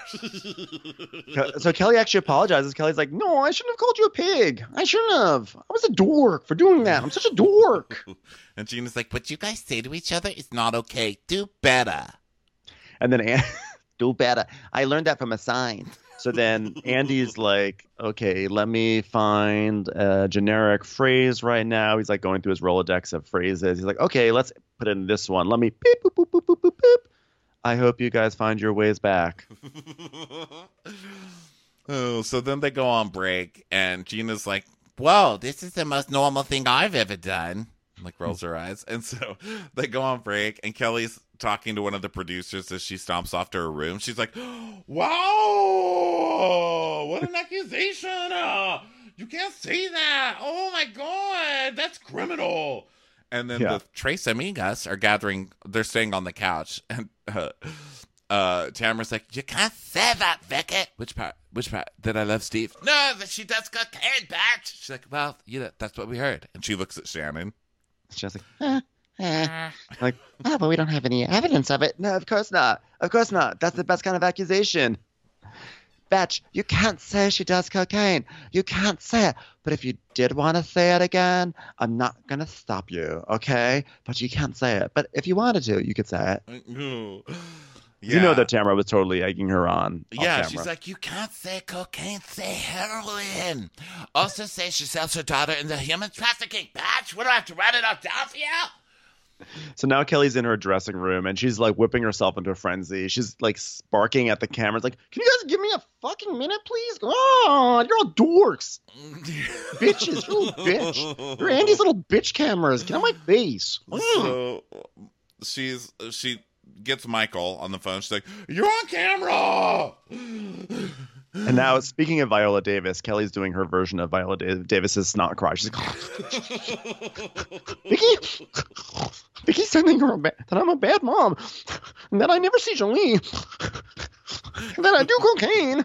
So Kelly actually apologizes. Kelly's like, no, I shouldn't have called you a pig. I shouldn't have. I was a dork for doing that. I'm such a dork. And Gina's like, What you guys say to each other is not okay. Do better. And then Andy, Do better. I learned that from a sign. so then Andy's like, okay, let me find a generic phrase right now. He's like going through his Rolodex of phrases. He's like, okay, let's put in this one. Let me beep, boop, boop, boop, boop, boop, boop. I hope you guys find your ways back. oh, so then they go on break, and Gina's like, whoa, this is the most normal thing I've ever done. Like rolls her eyes. And so they go on break, and Kelly's talking to one of the producers as she stomps off to her room. She's like, wow, what an accusation. Uh, you can't say that. Oh my God, that's criminal. And then Yeah. the Tres Amigas are gathering, they're staying on the couch. And uh, uh, Tamara's like, you can't say that, Vicky. Which part? Which part? That I love Steve? No, that she does cocaine, bitch. She's like, well, you know, that's what we heard. And she looks at Shannon. She's like, Uh, uh, like, oh, but we don't have any evidence of it. no, of course not. Of course not. That's the best kind of accusation. Vetch, you can't say she does cocaine. You can't say it. But if you did want to say it again, I'm not going to stop you, okay? But you can't say it. But if you wanted to, you could say it. Yeah. You know that Tamara was totally egging her on. Yeah, camera. she's like, you can't say cocaine, say heroin. Also say she sells her daughter in the human trafficking. Bitch, what do I have to write it all down for you? So now Kelly's in her dressing room and she's like whipping herself into a frenzy. She's like sparking at the cameras, like, "Can you guys give me a fucking minute, please? Oh, you're all dorks, bitches, you're a little bitch. You're Andy's little bitch cameras. Get on my face." So she's she gets Michael on the phone. She's like, "You're on camera." And now, speaking of Viola Davis, Kelly's doing her version of Viola Davis's snot cry. She's like, Vicky, Vicky's saying you're a ba- that I'm a bad mom, and that I never see Jolie, and that I do cocaine,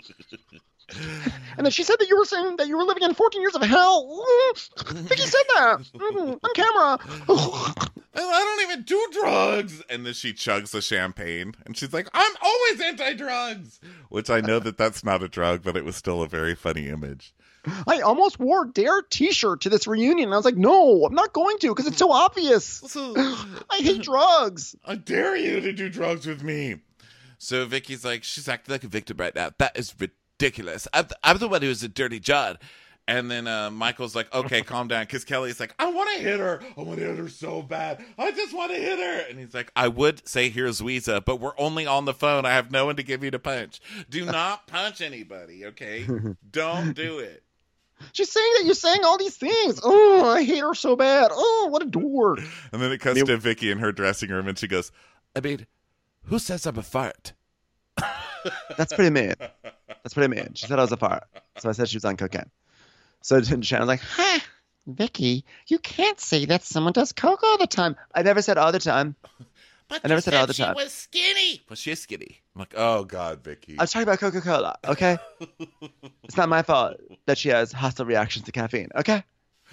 and that she said that you were saying that you were living in fourteen years of hell. Vicky said that mm, on camera. I don't even do drugs. And then she chugs the champagne. And she's like, I'm always anti-drugs. Which I know that that's not a drug, but it was still a very funny image. I almost wore a Dare t-shirt to this reunion. And I was like, no, I'm not going to because it's so obvious. I hate drugs. I dare you to do drugs with me. So Vicky's like, she's acting like a victim right now. That is ridiculous. I'm the, I'm the one who's a dirty John. And then uh, Michael's like, okay, calm down. Because Kelly's like, I want to hit her. I want to hit her so bad. I just want to hit her. And he's like, I would say here's Weeza, but we're only on the phone. I have no one to give you to punch. Do not punch anybody, okay? Don't do it. She's saying that you're saying all these things. Oh, I hate her so bad. Oh, what a dork. And then it cuts to Vicky in her dressing room, and she goes, I mean, who says I'm a fart? That's pretty mean. That's pretty mean. She said I was a fart. So I said she was on cocaine. So Shannon's like, huh, Vicky, you can't say that someone does coke all the time. I never said all the time. But I never you said said all the she time. was skinny. Well, she is skinny. I'm like, oh, God, Vicky. I was talking about Coca-Cola, okay? It's not my fault that she has hostile reactions to caffeine, okay?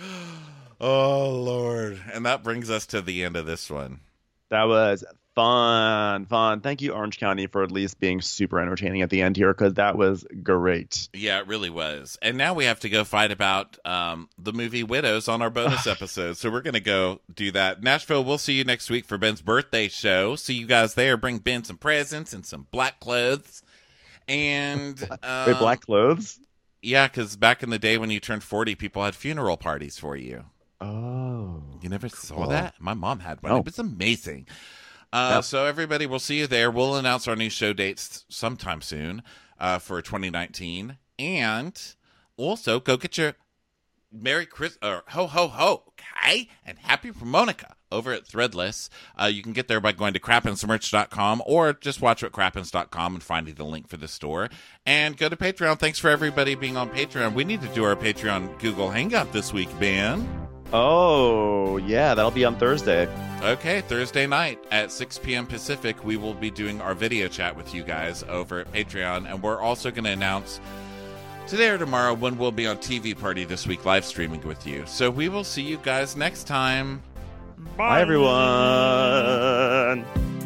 Oh, Lord. And that brings us to the end of this one. That was fun, fun. Thank you, Orange County, for at least being super entertaining at the end here, because that was great. Yeah, it really was. And now we have to go fight about um, the movie Widows on our bonus episode. So we're going to go do that. Nashville, we'll see you next week for Ben's birthday show. See you guys there. Bring Ben some presents and some black clothes. And um, Wait, black clothes? Yeah, because back in the day when you turned forty, people had funeral parties for you. Oh. You never saw cool. that? My mom had one. No. It was amazing. Uh, Yep. So everybody, we'll see you there. We'll announce our new show dates sometime soon uh, for twenty nineteen. And also go get your Merry Christmas, or ho, ho, ho, okay? And Happy Promonica over at Threadless. Uh, you can get there by going to crappens merch dot com or just watch at crappens dot com and finding the link for the store. And go to Patreon. Thanks for everybody being on Patreon. We need to do our Patreon Google Hangout this week, Ben. Oh, yeah, that'll be on Thursday. Okay, Thursday night at six p.m. Pacific, we will be doing our video chat with you guys over at Patreon. And we're also going to announce today or tomorrow when we'll be on T V Party this week live streaming with you. So we will see you guys next time. Bye, Bye everyone.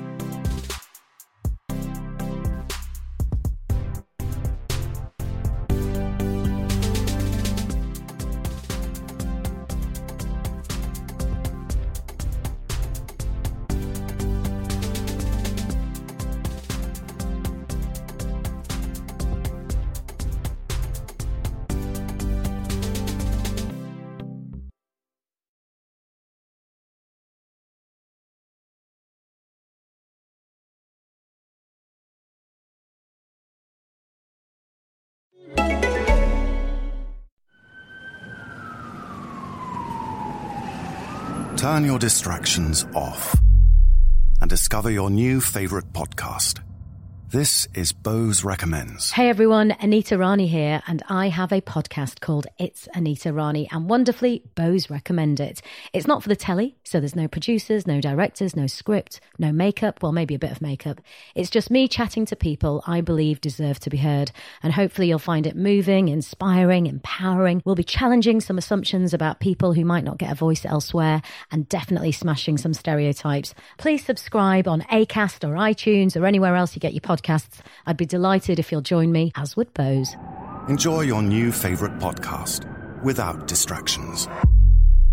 Turn your distractions off and discover your new favorite podcast. This is Bose Recommends. Hey everyone, Anita Rani here, and I have a podcast called It's Anita Rani, and wonderfully, Bose recommend it. It's not for the telly, so there's no producers, no directors, no script, no makeup, well maybe a bit of makeup. It's just me chatting to people I believe deserve to be heard, and hopefully you'll find it moving, inspiring, empowering. We'll be challenging some assumptions about people who might not get a voice elsewhere, and definitely smashing some stereotypes. Please subscribe on Acast or iTunes or anywhere else you get your podcasts. podcasts. I'd be delighted if you'll join me, as would Bose. Enjoy your new favourite podcast without distractions.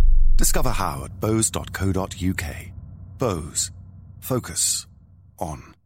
Discover how at bose dot co dot uk. Bose. Focus on.